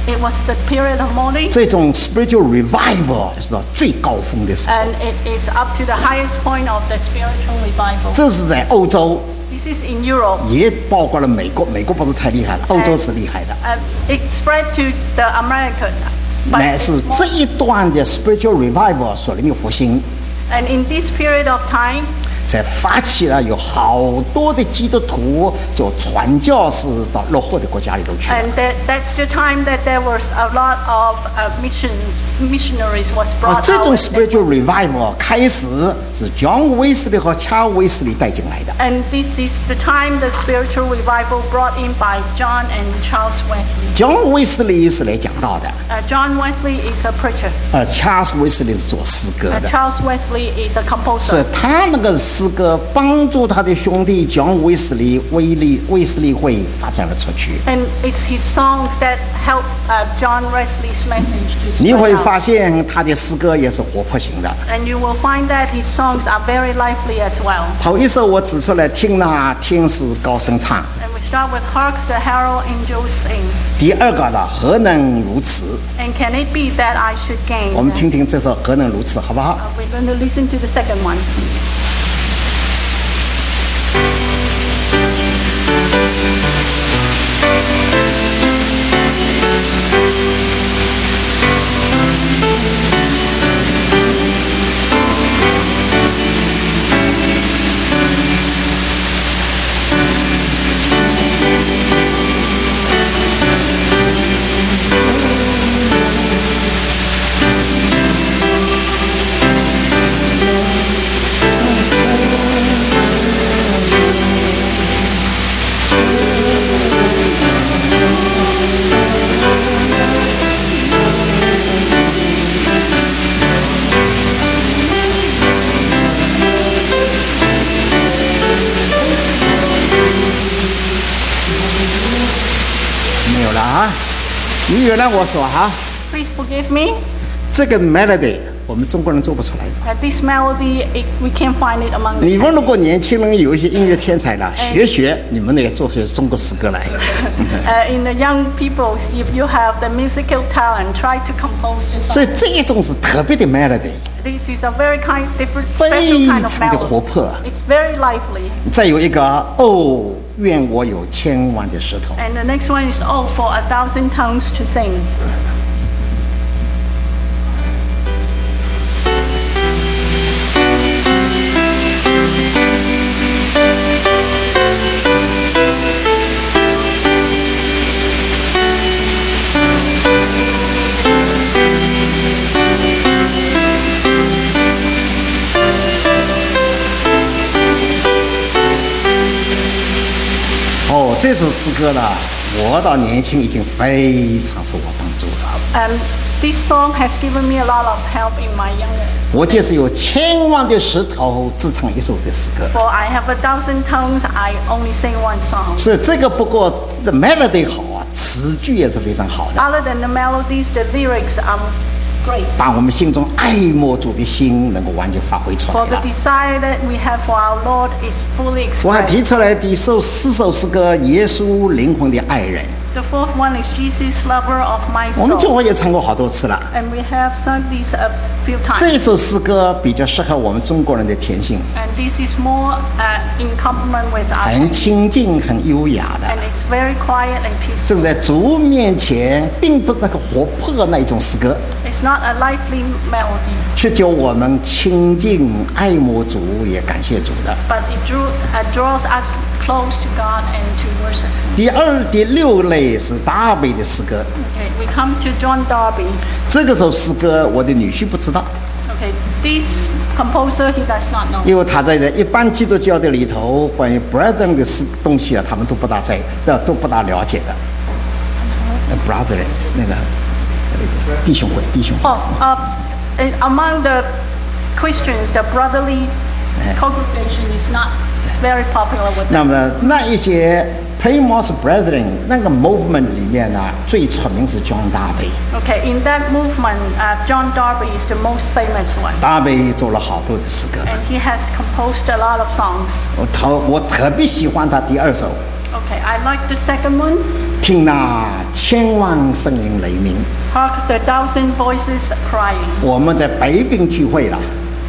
It was the period of mourning, 这种 spiritual revival 是到最高峰的时候。 and it is up to the highest point of the spiritual revival. 这是在欧洲， This is in Europe. 也包括了美国。美国不是太厉害了，欧洲是厉害的。 Uh, it spread to the American. But 乃 it's 是 more- 这一段的 spiritual revival 所领的复兴， and in this period of time, 才发起了有好多的基督徒做传教士到落后的国家里头去。 and that, that's the time that there was a lot of uh, missions, missionaries was 啊， brought 这种 out. spiritual revival 开始是 John Wesley 和查韦斯利带进来的。 And this is the time the spiritual revival brought in by John and Charles Wesley. John Wesley 是来讲道的， Uh, John Wesley is a preacher. 呃，查韦斯利是做诗歌 Uh, 的。 Charles Wesley is a 是 composer. 他那个诗歌帮助他的兄弟John Wesley 威利卫斯理会发展了出去。 And it's his songs that help uh, John Wesley's message to 你 spread 会 out. 发现他的诗歌也是活泼型的。 And you will find that his songs are very lively as well. 头一首我指出来，听呐，听是高声唱。 And we start with Hark the Herald Angels Sing. 第二个呢，何能如此？ And can it be that I should gain? 我们听听这首何能如此，好不好？ Uh, we're going to listen to the second one. 没有了啊！你原谅我说哈， Please forgive me. 这个 melody 我们中国人做不出来的。 Uh, this melody, it, we can't find it among the 你们如果 Chinese. 年轻人有一些音乐天才的，学学你们也做出中国诗歌来。 Uh, in the young people, if you have the musical talent, try to compose your 所 song. 以这一种是特别的 melody， This is a very kind, different, 非 special kind of 常的活 melody. 泼。 It's very lively. 再有一个哦，愿我有千万的石头。 And the next one is Oh, for a thousand tongues to sing. 哦，这首诗歌呢，我到年轻已经非常受我帮助了。 And this song has given me a lot of help in my younger. 我就是有千万的石头，只唱一首的诗歌。 For I have a thousand tongues, I only sing one song. 是这个，不过这 melody 好啊，词句也是非常好的， Other than the melodies, the lyrics are great. 把我们心中爱慕主的心能够完全发挥出 For 来 the 了。 desire that we have for our Lord is fully 我还提 expressed. 出来第首四首诗歌，耶稣灵魂的爱人， The fourth one is Jesus, lover of my 我们教 soul. 会也唱过好多次了。 And we have sung this a few 这 times. 首诗歌比较适合我们中国人的天性， And this is more uh, in complement with our 很 Chinese. 清静、很优雅的。 And it's very quiet and peaceful. 正在主面前，并不是那个活泼那一种诗歌， It's not a lively melody, 却叫我们亲近、爱慕主，也感谢主的。 but it drew, uh, draws us close to God and to worship Him. 第二、第六类是大卫的诗歌， Okay, we come to John Darby. 这个首诗歌我的女婿不知道， Okay, this composer he does not know. 因为他在一般基督教的里头，关于 brethren 的诗东西啊，他们都不大在，呃都不大了解的。呃 brethren 那个呃弟兄会，弟兄会。 Oh, uh, in- among the Christians, the brotherly congregation is not very popular with them. 那么那一些 Plymouth Brethren 那个 movement 里面呢，最出名是 John Darby。 Okay, in that movement, uh, John Darby is the most famous one. 大卫做了好多的诗歌， And he has composed a lot of songs. 我特我特别喜欢他第二首， Okay, I like the second one. 听那千万声音雷鸣。 Hark the thousand voices crying. 我们在白病聚会了。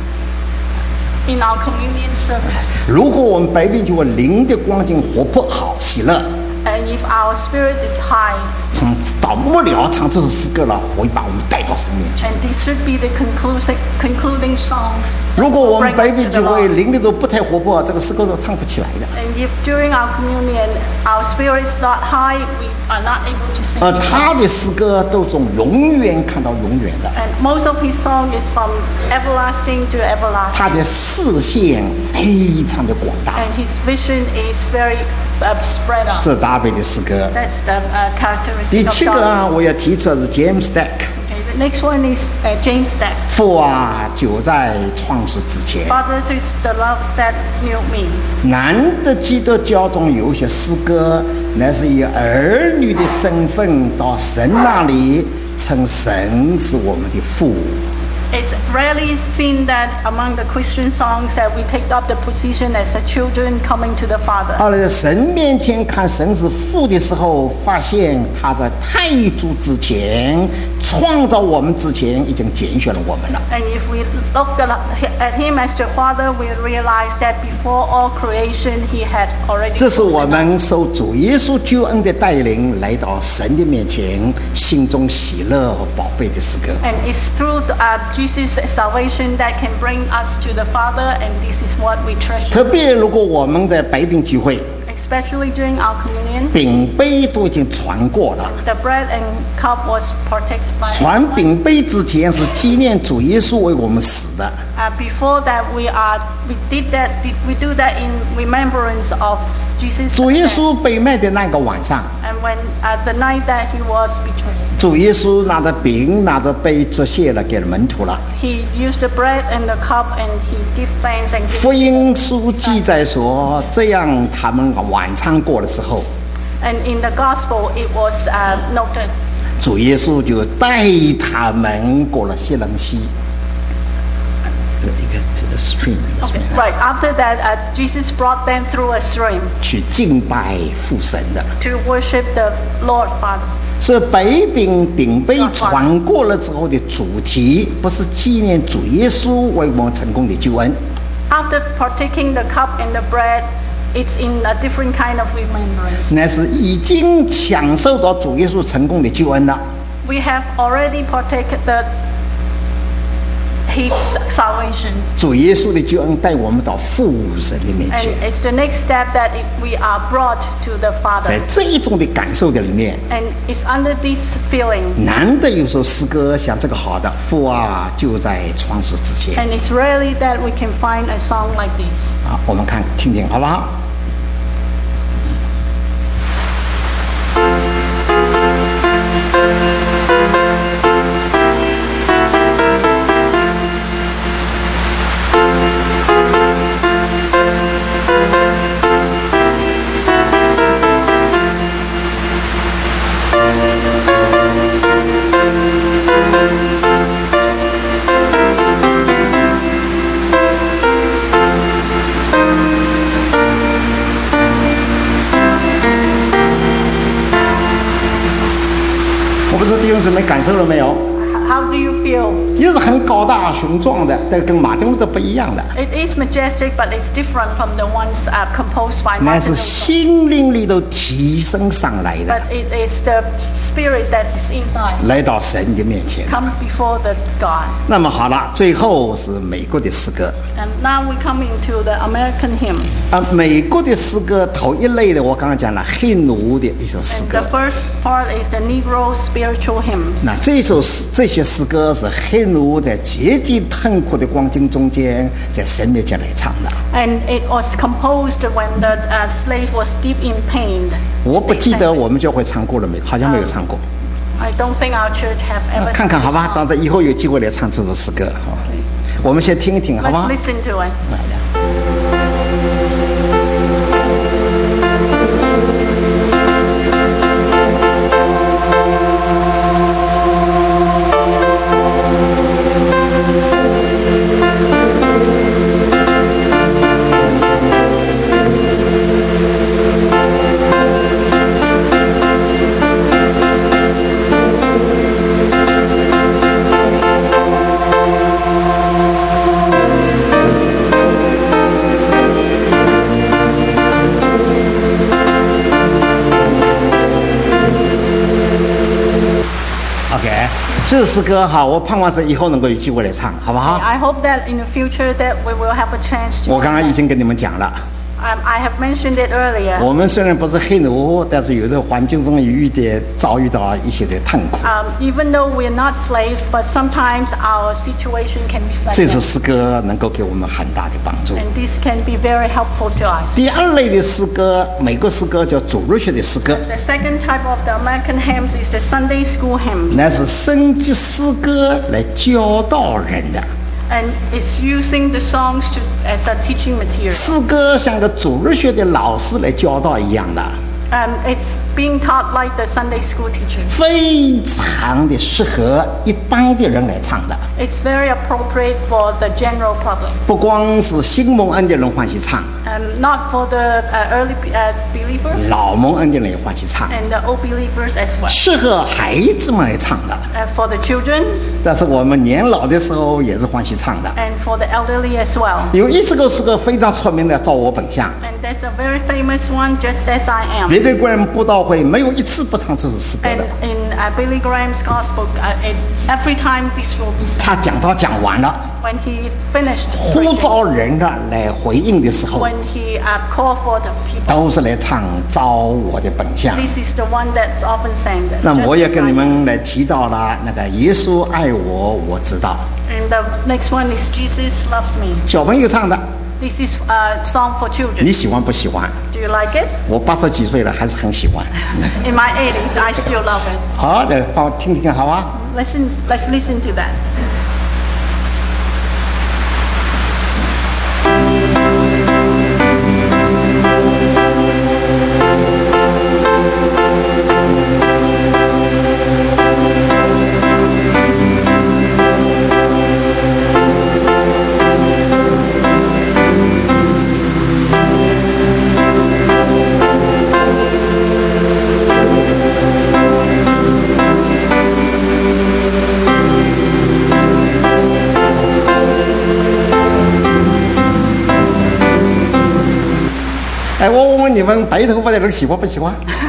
In our communion service. 如果我们白病聚会灵的光景活泼好喜乐， And if our spirit is high, 唱到末了唱这首诗歌了，我会把我们带到神面前。 and this should be the concluding concluding songs. 如果我们 Bring 白 us 病 to 聚 the 会 Lord. 灵的都不太活泼，这个诗歌都唱不起来的。 And if during our communion our spirit is not high, we are not able to sing. 呃， these 他 songs. 的诗歌都从永远看到永远的， And most of his song is from everlasting to 他 everlasting. 的视线非常的广大。 And his vision is very uh, spread out. 这是大卫的诗歌。 That's the uh, 第 characteristic 七 of 个啊， God. 我要提出的是 James Stack。 Okay, the next one is uh, James Stack. 父啊，就在创世之前。 Father, it is the love that knew me. 南的基督教中有一些诗歌，那是以儿女的身份到神那里，称神是我们的父。 It's rarely seen that among the Christian songs that we take up the position as the children coming to the Father. 后来在神面前看神是父的时候，发现他在太祖之前创造我们之前，已经拣选了我们了。 And if we look at him as the Father, we realize that before all creation, he had already 这是我 chosen us. 们受主耶稣救恩的带领，来到神的面前，心中喜乐和宝贝的诗歌。 And it's through the, uh, Jesus' salvation that can bring us to the Father, and this is what we 特 treasure. 别如果我们在白饼聚会， Especially during our communion, 饼杯都已经传过了。 the bread and cup was partaked by 传 everyone. 饼杯之前是纪念主耶稣为我们死的。 Uh, before that, we are we did that. Did, we do that in remembrance of Jesus. 主耶 death. 稣被卖的那个晚上， And when uh, the night that he was betrayed, 主耶稣拿着饼拿着杯祝谢了给了门徒了。 he used the bread and the cup, and he gave thanks and 福 gave. 音书记载说，这样他们晚餐过的时候， And in the gospel, it was uh, noted. 主耶稣就带他们过了西冷溪。这一个一个 stream， Okay, right after that, uh, Jesus brought them through a stream 去敬拜父神的。 to worship the Lord Father. 是白饼饼杯传过了之后的主题，不是纪念主耶稣为我们成功的救恩， After partaking the cup and the bread, it's in a different kind of remembrance. 那是已经享受到主耶稣成功的救恩了。 We have already partaken the His salvation, 主耶稣的救恩带我们到父神的面 and 前， it's the next step that it, we are brought to the 在 Father. 这一种的感受的里面， And it's under this feeling, 难得有首诗歌像这个好的，父啊，就在创世之前。 and it's rarely that we can find a song like this. 好，我们看听听好不好？我不知道弟兄姊妹感受了没有？ How do you feel? 也是很高大雄壮的，但跟马丁路德不一样的， It is majestic, but it's different from the ones uh, composed by 那 Martin 是 Luther. 心灵里头提升上来的， But it is the spirit that is inside. 来到神的面前。 Come before the God. 那么好了，最后是美国的诗歌。 And now we come into the American hymns. 啊，美国的诗歌头一类的，我刚刚讲了黑奴的一首诗 And 歌 the。first part is the Negro spiritual hymns. 那这首诗这些诗歌是黑奴在极其痛苦的光景中间，在神面前来唱的。 And it was composed when the uh, slave was deep in pain. 我不 They 记 sang 得 it. 我们教会唱过了没有？好像没有唱过。 I don't think our church have 那 ever 看 sung 看好 this 吧， song. 等到以后有机会来唱这首诗歌。好，我们先听一听好 Let's 吗？ listen to it. 《 这诗歌好，我盼望是以后能够有机会来唱，好不好？ I hope that in the future that we will have a chance to. 我刚刚已经跟你们讲了。 Um, I have mentioned it earlier. 我们虽然不是黑奴，但是有的环境中有一点遭遇到一些的痛苦。 Um, even though we are not slaves, but sometimes our situation can reflect 这首 that. 诗歌能够给我们很大的帮助。 And this can be very helpful to us. 第二类的诗歌，美国诗歌叫主日学的诗歌， The second type of the American hymns is the Sunday school hymns. 那是升级诗歌来教导人的。 And it's using the songs to, as a teaching material. 诗歌像个主日学的老师来教导一样的， Um, it's being taught like the Sunday school teacher. 非常的适合一般的人来唱的。 It's very appropriate for the general public. 不光是新蒙恩的人欢喜唱， Um, not for the uh, early uh, believers 老蒙恩的人也欢喜唱， and the old believers as well. 适合孩子们来唱的。 Uh, for the children 但是我们年老的时候也是欢喜唱的。 and for the elderly as well. 有一首歌是个非常出名的《照我本相》， And there's a very famous one, Just As I Am. 别的人布道会没有一次不唱这首诗歌 And 的。 in uh, Billy Graham's gospel, uh, it, every time this will be sung. 他讲到讲完了， When he finished 呼 preaching, 召人的来回应的时候， when he uh, called for the people, 都是来唱《照我的本相》。 this is the one that's often sang. 那么 Just 我也 as 跟 I 你 am. 们来提到了那个耶稣爱我，我知道。 And the next one is Jesus Loves Me. 小朋友唱的， This is a song for 你 children. 喜欢不喜欢？ Do you like it? 我八十几岁了，还是很喜欢。 In my eighties, I still love it. 好的，放听听好啊。 Listen, let's listen to that. 哎，我问问你们，白头发的人喜欢不喜欢？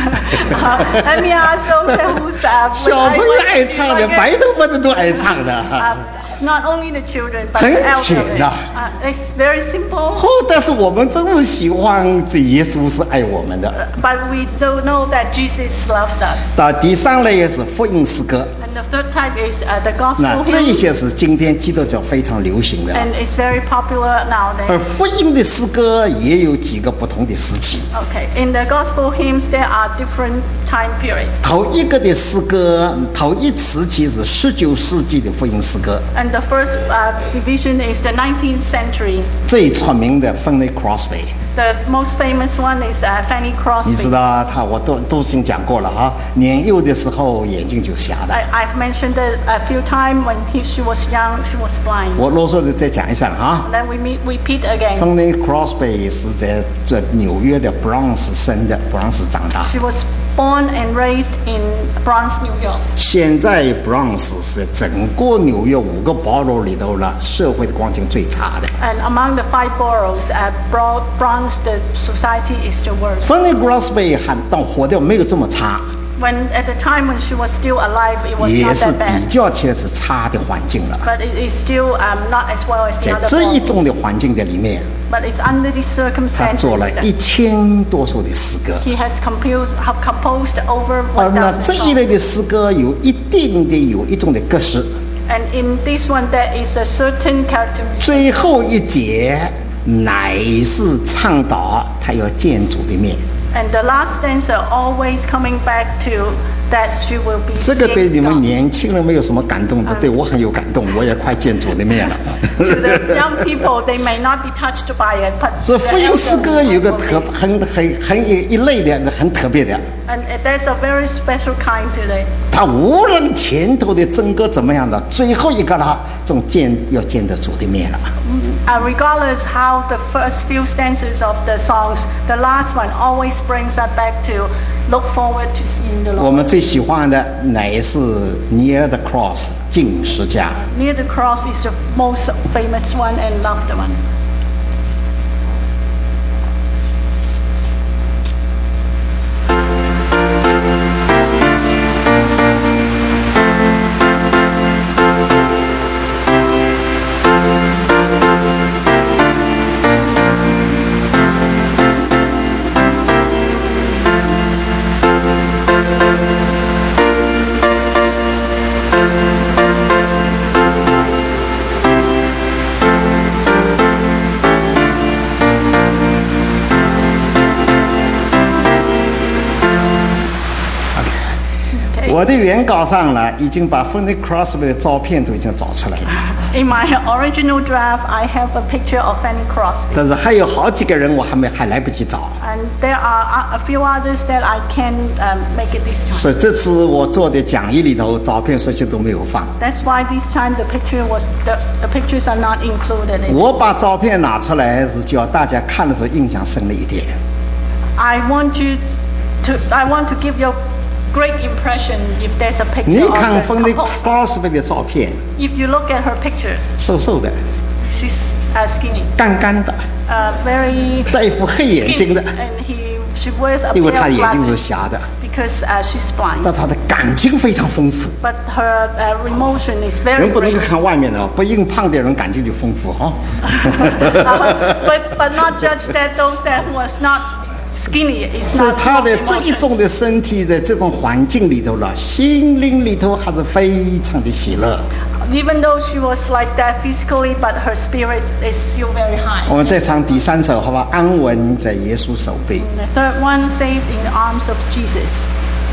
Uh, let me ask those who's uh, 小朋友爱唱的，白头发的都爱唱的。 Uh, not only the children, but 很 the 简 elderly. 单。 Uh, it's very simple, 哦，但是我们真是希望这耶稣是爱我们的。 but we do know that Jesus loves us. 到第三类也是福音诗歌， And the third type is uh, the 那 gospel 这一 hymn, 些是今天基督教非常流行的。 and it's very popular 而 nowadays. 福音的诗歌也有几个不同的时期。 Okay, in the gospel hymns, there are different time periods. 头一个的诗歌，头一时期是十九世纪的福音诗歌， And the first uh, division is the nineteenth century. 最出名的 Fanny Crosby， The most famous one is uh, Fanny 你知 Crosby. 道他我都都已经讲过了哈，年幼的时候眼睛就瞎的。 I, I've mentioned it a few times. When he, she was young, she was blind. 我啰嗦的再讲一声哈。 Then we meet, repeat again. Fanny Crosby 是在这纽约的 Bronx 生的 ，Bronx 长大。 She was born and raised in Bronx, New York. 现在 Bronx 是整个纽约五个 borough 里头了，社会的光景最差的。 And among the five boroughs, at Bro- Bronx, the society is the worst. Fanny Crosby 还到活得没有这么差， When at the time when she was still alive, it was 也 not 是 that 比 bad. 较起来是差的环境了。 But it is still um, not as well as the 在 other 这一 boroughs. 种的环境的里面， But it's under these 他 circumstances 做了 that 一千多首的诗歌。 he has composed, have composed over 而 one 呢， thousand 这一 songs. 类的诗歌有一定的有一种的格式， And in this one, there is a certain characteristic. 最后一节乃是倡导他要见主的面。 And the last stanza always coming back to that she will be 这个对 seeing 你们 God. 年轻人没有什么感动的，对我很有感动，我也快见主的面了。 To the young people, they may not be touched by it, but 这 to 福 the 音诗歌 elderly 有个 will 特 be. 很很很一一类的很特别的， And there's a very special kind to it. 他无论前头的真歌怎么样的，最后一个呢，总见要见得主的面了。 Uh, regardless how the first few stanzas of the songs, the last one always brings us back to look forward to seeing the 我 Lord. 们最喜欢的乃是 Near the Cross 近十架。 Near the cross is the most famous one and loved one. 我的原稿上呢，已经把 Fanny Crosby 的照片都已经找出来了。 In my original draft, I have a picture of Fanny Crosby. 但是还有好几个人我还没还来不及找。 And there are a few others that I can um, make it this time. 所以这次我做的讲义里头，照片说些都没有放。 That's why this time the picture was the the pictures are not included in. 我把照片拿出来是叫大家看的时候印象深了一点。 I want you to I want to give you great impression if there's a 你 picture 看 of the Fanny composer. Crosby 的照片， If you look at her pictures, 瘦瘦的， she's uh, skinny, 干干的， uh, very 戴一副黑眼镜 skinny, 的， and he she wears a 因为 pair 她 of 眼睛是 glasses 瞎的。 because uh, she's blind. 但她的感情非常丰富。 But her uh, emotion is very 人不能 great. 够看外面的哦，不硬胖的人感情就丰富哈、哦。 uh, but but not judge that those that was not skinny is 所以 not 他 full 的 of 这一 emotions. 种的身体的这种环境里头了，心灵里头还是非常的喜乐。 Even though she was like that physically, but her spirit is still very high. 我们再唱第三首，好吧？安稳在耶稣手背。 The third one, saved in the arms of Jesus.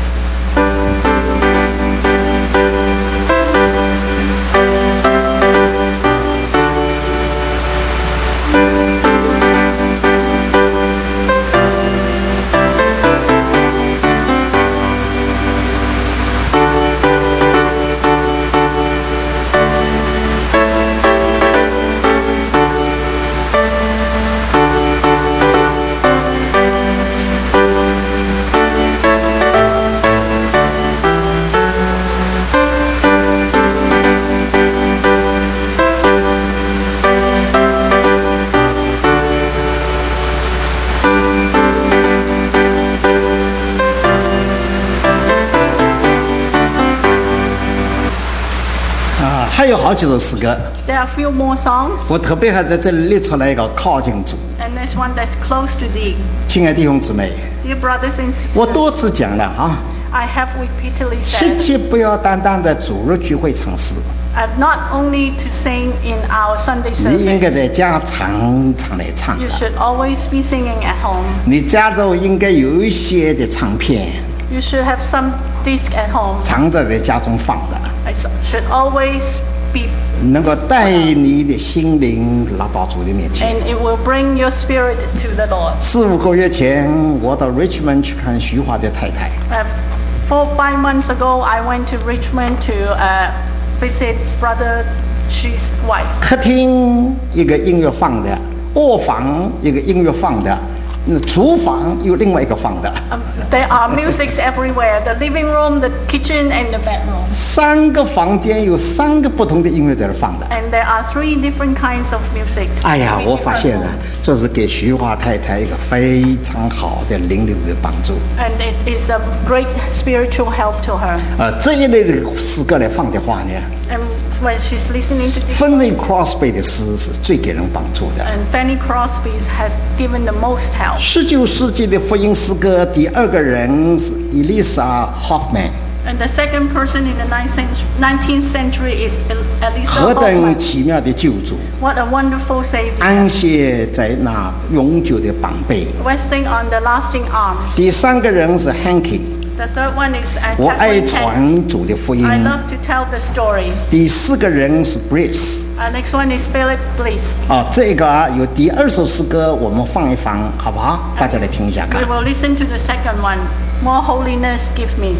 还有好几首诗歌， There are a few more songs, 我特别还在这里列出来一个靠近主。 and there's one that's close to thee. 亲爱的弟兄姊妹， Dear brothers and 我多 sisters, 次讲了啊， I have repeatedly 切 said, 记不要单单的主日聚会唱诗， uh, not only to sing in our Sunday 你应该 service, 在家常常来唱 you 的。 should always be singing at home. 你家头应该有一些的唱片， You should have some disc at home. 常在在家中放的， It should always be, 能够带你的心灵拉到主的面前。 and it will bring your spirit to the Lord. 四五个月前，我到 Richmond 去看徐华的太太， Uh, four, five months ago, I went to Richmond to uh, visit Brother Shi's wife. 客厅一个音乐放的，卧房一个音乐放的，那厨房有另外一个放的， Um, there are musics everywhere, the living room, the kitchen, and the bedroom. 三个房间有三个不同的音乐在这放的。 And there are three different kinds of music. 哎呀， three 我发 different 现了 rooms.， 这是给徐华太太一个非常好的灵流的帮助。 And it is a great spiritual help to her. 呃，这一类的诗歌来放的话呢， And when she's listening to this 芬 song, 尼 Crosby 的诗是最给人帮助的。 and Fanny Crosby has given the most help. 十九世纪的福音诗歌第二个人是 Elisa Hoffman， And the second person in the nineteenth century is El- Elisa 何等 Hoffman. 奇妙的救主， What a wonderful Savior. 安歇在那永久的膀臂。 Resting on the lasting arms. 第三个人是 Hanky， The third one is uh, 我爱 Catherine Hank. 传主的福音。 I love to tell the story. 第四个人是 Brice。 Uh, next one is Philip Bliss. 啊，这个啊有第二首诗歌，我们放一放，好不好？大家来听一下 We 看。 will listen to the second one. More holiness give me.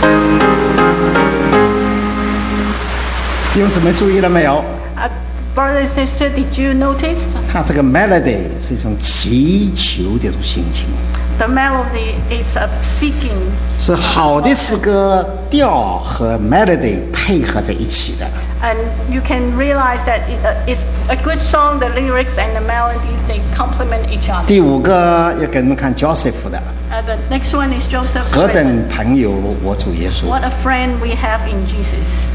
弟兄姊妹注意了没有？ Uh, brothers brother and sister, did you notice? 它这个 melody 是一种祈求的一种心情， The melody is of seeking. 是好的诗歌调和 melody 配合在一起的。 And you can realize that it, uh, it's a good song, the lyrics and the melodies, they complement each other. 第五个要给你们看 Joseph 的， Uh, the next one is Joseph's 何 prayer. 等朋友我主耶稣。 What a friend we have in Jesus.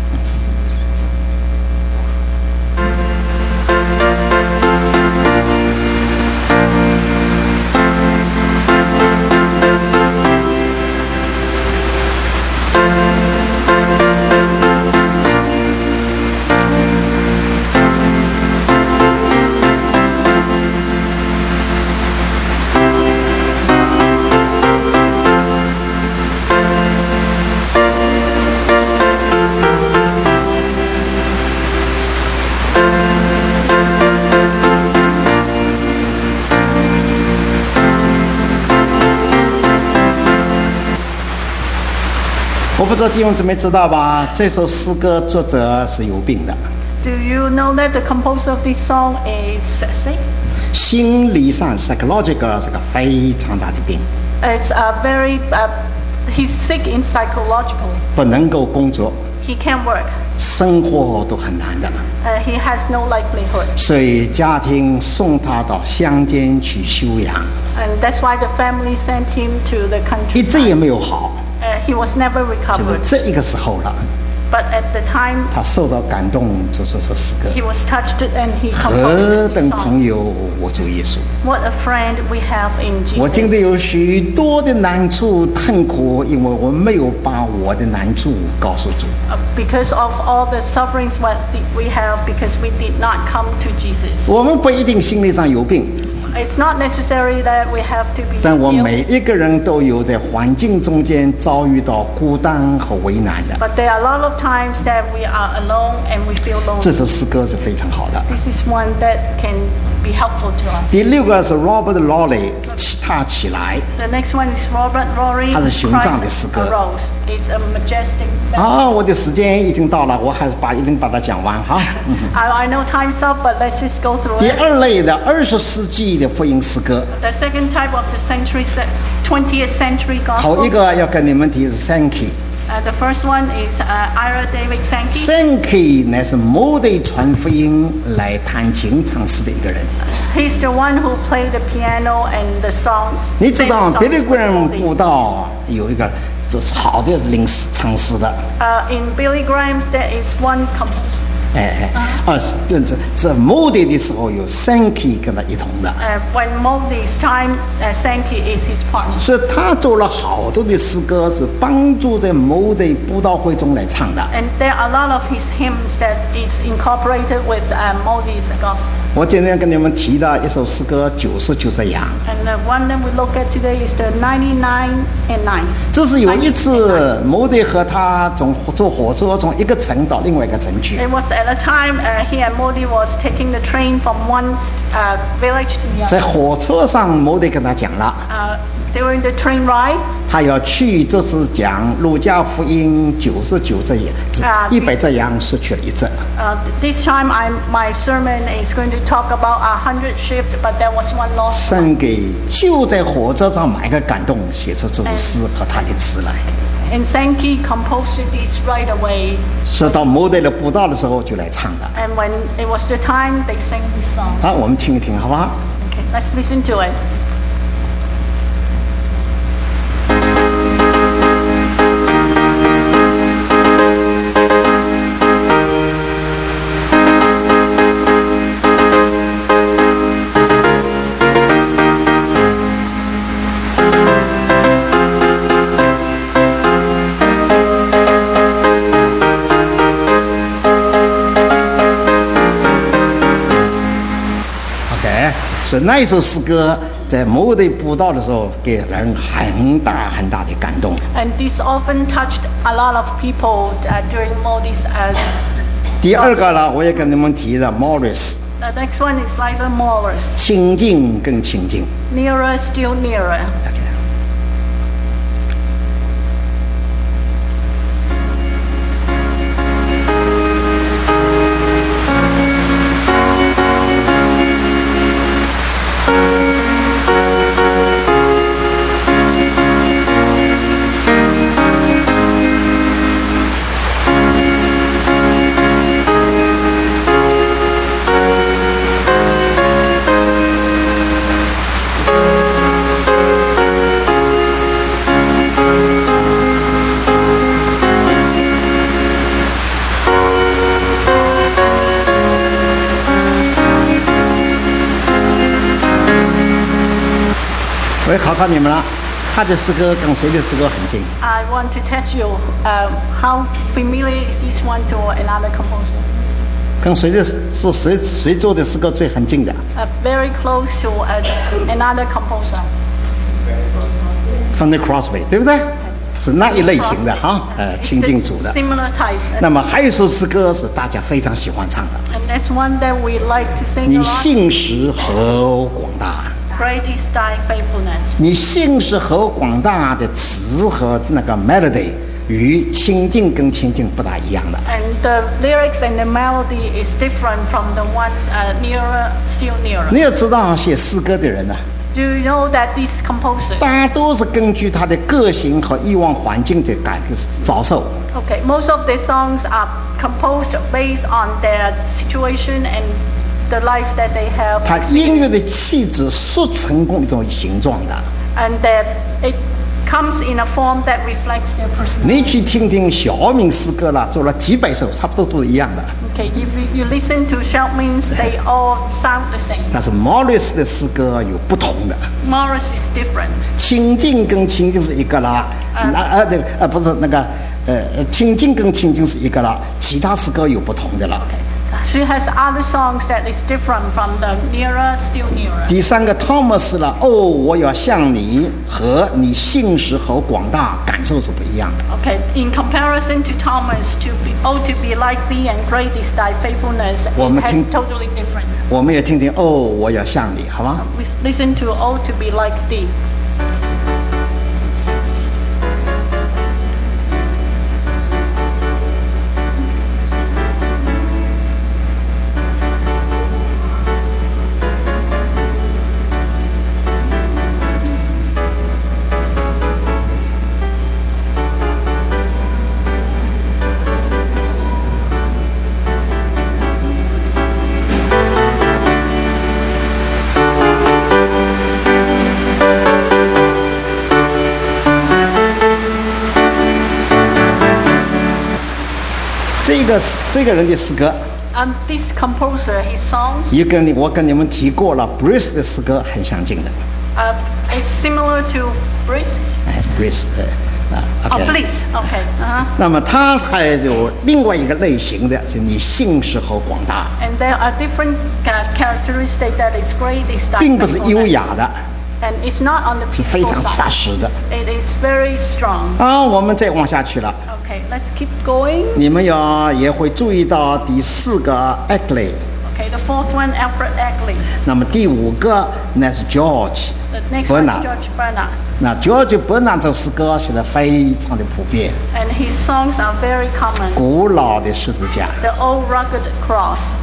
我不知道弟兄姊妹知道吧？这首诗歌作者是有病的， Do you know that the composer of this song is sick? 心理上 psychological 是个非常大的病， It's a very, uh, he's sick in psychological. 不能够工作， He can't work. 生活都很难的， Uh, he has no livelihood. 所以家庭送他到乡间去休养， And that's why the family sent him to the 一直也 countryside. 没有好。 Uh, he was never 就是 recovered. 这一个时候了， But at the time, 他受到感动，就这首诗歌。 he was touched and he 何 composed 等 this 朋 song. 友，我主耶稣！ What a friend we have in 我经历 Jesus. 有许多的难处、痛苦，因为我没有把我的难处告诉主。 Uh, because of all the sufferings what did we have, because we did not come to Jesus. 我们不一定心理上有病， It's not necessary that we have to be 但我每 ill, 一个人都有在环境中间遭遇到孤单和为难的。 but there are a lot of times that we are alone and we feel 这 lonely. 首诗歌是非常好的。 This is one that can be helpful to us. 第六个是 Robert Lawley，起他起来 The next one is Robert Rory. 它是雄壮的诗 Christ 歌。 arose. It's a majestic. 啊，我的时间已经到了，我还是把一定把它讲完哈。 I, I know time's up, but let's just go through 第 it. 二类的二十世纪的福音诗歌， The second type of the century, twentieth century 头一 gospel. 个要跟你们提是 Sankey。 Uh, the first one is uh, Ira David Sankey. Sankey 乃是某地传福音来弹琴唱诗的一个人。 He's the one who played the piano and the songs. 你知 sang 道 the songs Billy for the Graham holy. 布道有一个就是好的领诗唱诗的， Uh, in Billy Graham's, there is one composer. 哎哎，啊是是是某地的时候有 Sankey 跟他一同的， Uh, when Modi's time, uh, Sankey is his partner. 是他做了好多的诗歌，是帮助在某地布道会中来唱的。 And there are a lot of his hymns that is incorporated with uh, Modi's gospel. 我今天跟你们提到一首诗歌《九十九只羊》， And the one that we look at today is the ninety-nine and nine. 这是有一次某地和他从坐火车从一个城到另外一个城去。 It was at a time uh, he and Modi was taking the train from one uh, village to the 在 other. 火车上，某地跟他讲了， Uh, during the train ride, 他要去，这是讲《路加福音》九十九只羊啊， 一百只羊失去了一只。 uh, this time I'm, my sermon is going to talk about a hundred sheep, but there was one lost. 圣给就在火车上买个感动，写出这首诗和他的词来。 And Sankey composed this right away. 是到某地的布道的时候就来唱的。 And when it was the time, they sang this song. 好，我们听一听，好不好？ Okay, let's listen to it. OK，所以那一首诗歌在某地布道的时候，给人很大很大的感动。 And this often touched a lot of people uh, during Modi's. Uh, 第二个呢，我也跟你们提的 Morris， the next one is Lila Morris. 亲近更亲近。 Nearer, still nearer. OK。 我要考考你们了，他的诗歌跟谁的诗歌很近？ I want to test you uh, how familiar is each one to another composer. 跟谁的是谁谁做的诗歌最很近的？ Uh, very close to uh, another composer. Fanny Crosby， 对不对？是那一类型的哈，呃， It's 亲近主的。 Similar type. 那么还有一首诗歌是大家非常喜欢唱的， And that's one that we like to sing 你 a lot. 信实何广大。 Great is thy faithfulness. 你信实何广大的词和那个 melody 与亲近跟亲近不大一样的。 And the lyrics and the melody is different from the one uh, nearer, still nearer. 你要知道，写诗歌的人呢、 Do you know that these composers, 大都是根据他的个性和欲望环境的感遭受。 okay, most of their songs are composed based on their situation and the life that they have 他音乐的 experienced. 气质塑成功一种形状的。 And that it comes in a form that reflects their 你 personality. 去听听小明诗歌了，做了几百首，差不多都是一样的。 Okay, if you, you listen to Shoutmans, they all sound the same. 但是 Morris 的诗歌有不同的， Morris is different. 亲近跟亲近是一个啦，那呃那个呃不是那个呃呃亲近跟亲近是一个啦，其他诗歌有不同的了。 She has other songs that is different from the nearer, still nearer. 第三个 Thomas 了，哦，我要向你和你信实和广大感受是不一样的。 Okay, in comparison to Thomas, to be, oh, to be like thee and great is thy faithfulness, 我们 it 听- has totally different. 我们也听听，哦，我要向你，好吗？ We listen to, oh, to be like thee. 这个是这个人的诗歌， And this composer, his songs, 也跟你我跟你们提过了 ，Bruce 的诗歌很相近的。 uh, it's similar to Bliss. 哎，Bruce 呃啊 Oh, ，OK。 Bliss. Okay. Uh-huh. 那么他还有另外一个类型的，是你信实和广大， And there are different uh, characteristics that is great, is thy 并不是优 faithfulness. 雅的， And it's not on the 是非 peaceful 常扎 side. 实的。 It is very strong. 啊，我们再往下去了， Okay, let's keep going. 你们要也会注意到第四个 Ackley， Okay, the fourth one, Alfred Ackley. 那么第五个那是 George The next one is Bernard。 George Bernard. 那 George Bernard 这诗歌现在非常的普遍， And his songs are very common. 古老的十字架。 The old rugged cross.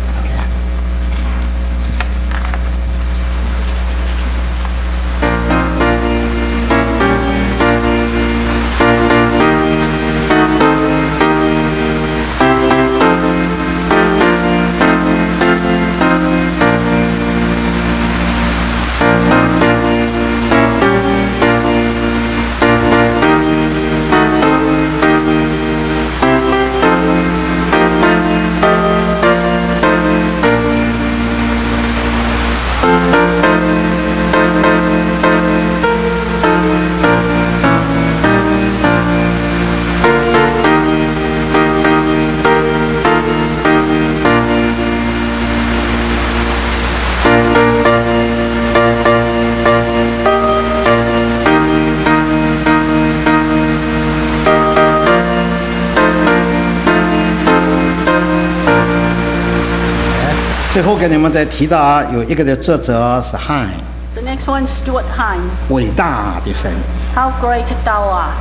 最后给你们再提到有一个的作者是汉， The next one, Stuart Hine. 伟大的神。 How great thou art.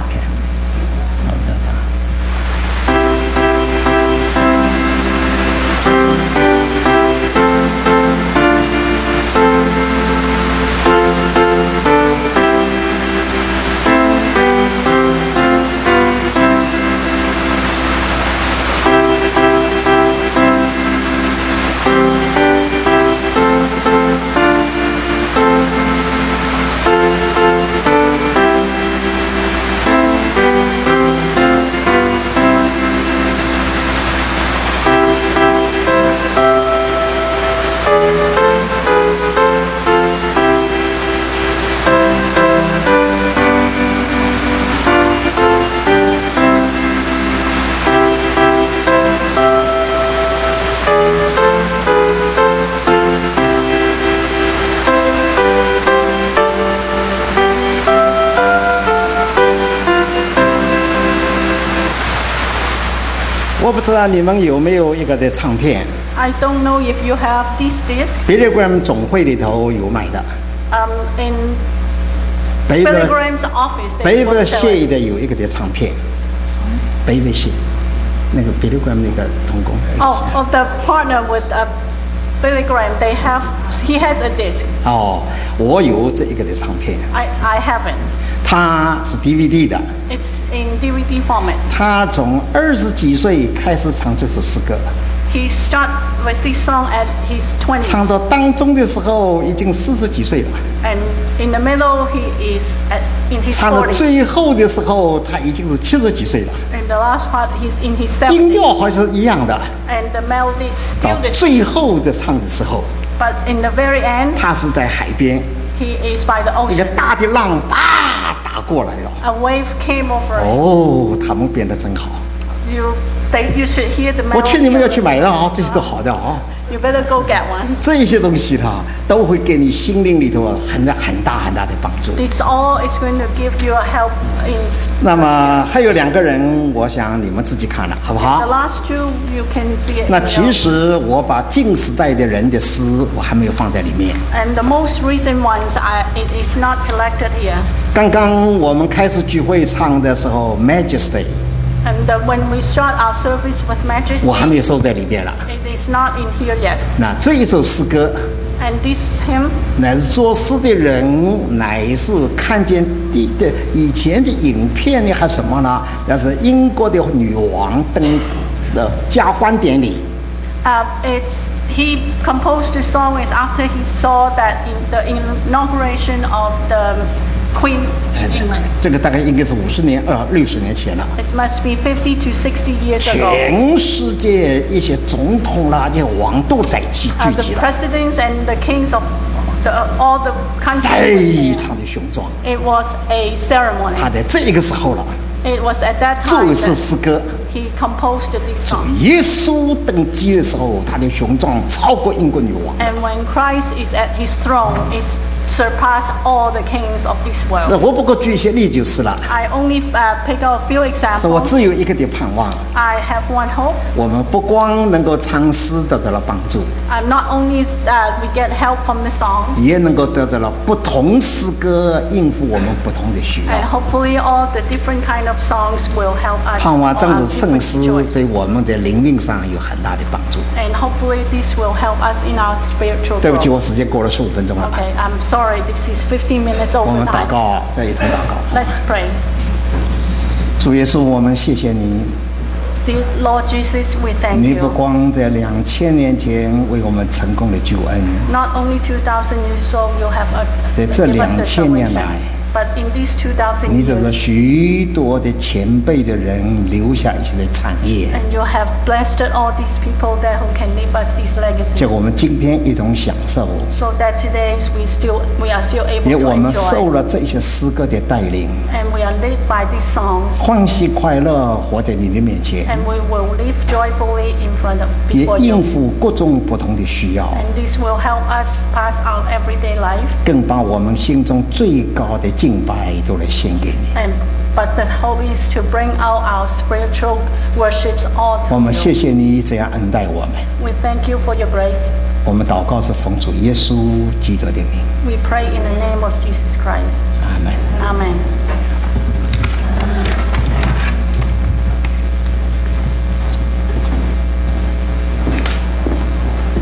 不知道你们有没有一个的唱片 I don't know if you have this disc. ，Billy Graham 总会里头有卖的。 Um, in Billy Billy Graham's office, they Billy will sell Shea it. 的有一个的唱片 ，Billy Shea 那个 Billy Graham 那个同工。 Oh, of the partner with uh, Billy Graham, they have. He has a disc. 哦，我有这一个的唱片， I I haven't. 它是 D V D 的。 It's in D V D format. 他从二十几岁开始唱这首诗歌， He started with this song at his 唱 twenties, 到当中的时候已经四十几岁了， and in the middle he is at in his 唱到 forties. 最后的时候他已经是七十几岁了， In the last part, he's in his 音 seventies, 调还是一样的。 and the melody is 到 still the same. 最后的唱的时候， But in the very end, 他是在海边， he is by the 一个 ocean. 大的浪啪打过来了。 A wave came over. 哦，他们编得真好， You, they, you should hear the 我劝你们要 melody. 去买了啊，这些都好的啊。 You better go get one. 这些东西呢，都会给你心灵里头很大很大很大的帮助。 This all is going to give you a help in. 那么还有两个人，我想你们自己看了，好不 The 好？ last two, you can see it. 那 in 其 your- 实我把近时代的人的诗，我还没有放在里面。 And the most recent ones, I, it is not collected here. 刚刚我们开始聚会唱的时候，《Majesty》， And uh, when we start our service with 我还 Majesty, 没有收在里面了。 it is not in here yet. 那这一首诗歌， And this hymn, 乃是作诗的人，乃是看见的的以前的影片呢，还是什么呢？那是英国的女王登的加冠典礼。 uh, it's he composed the song is after he saw that in the inauguration of the Queen in England. 这个大概应该是五十年呃六十年前了。 It must be fifty to sixty years ago. 全世界一些总统啦、这些王都在聚 Uh, 聚 the 集了， presidents and the kings of the, all the 非 countries. 常的雄壮。 It was a ceremony. 他在这个时候了， It was at that 这 time 首 that 诗歌 he composed this 是 song. 耶稣登基的时候，他的雄壮超过英国女王。 And when Christ is at his throne, it surpassed all the kings of this 是 world. 我不过举一些例就是了。 I only uh, pick out a few 是我 examples. 只有一个的盼望， I have one hope. 我们不光能够唱诗得到了帮助， Uh, not only that we get help from the songs, 也能够得到了不同诗歌应付我们不同的需 and 要。 hopefully all the different kind of songs will help us 盼望 on 这 our 样子圣 different 诗 situations. 对我们的灵命上有很大的帮助。 And hopefully this will help us in our spiritual 对不起， growth. 我时间过了十五分钟了。 Okay, I'm sorry, this is fifteen minutes 我 over 们祷 time. 告，再一同祷告。 Let's pray. 主耶稣，我们谢谢你， Dear Lord Jesus, we thank 你不 you. 光在两千年前为我们成功的救恩， Not only two thousand years old, you have a, 在这 give us 两 the 千年 salvation, 来， but in these two thousand 你给了 years, 许多的前辈的人留下一些的产业， and you have blessed all these people that who can leave us this 叫 legacy, 我们今天一同享受， so that today we still we are still 也 able 我 to 们受 enjoy, 了这些诗歌的带领， and we are led by these songs, 欢喜快乐活在你的面前， and we will live joyfully in front of 也 before 应 you, 付各种不同的需要， and this will help us pass our everyday life. 更把我们心中最高的敬拜都来献给你。 And but the hope is to bring out our spiritual worships all 我 to 们谢 you. 谢你这样恩待我们。 We thank you for your grace. 我们祷告是奉主耶稣基督的名， We pray in the name of Jesus Christ. 阿门。 Amen.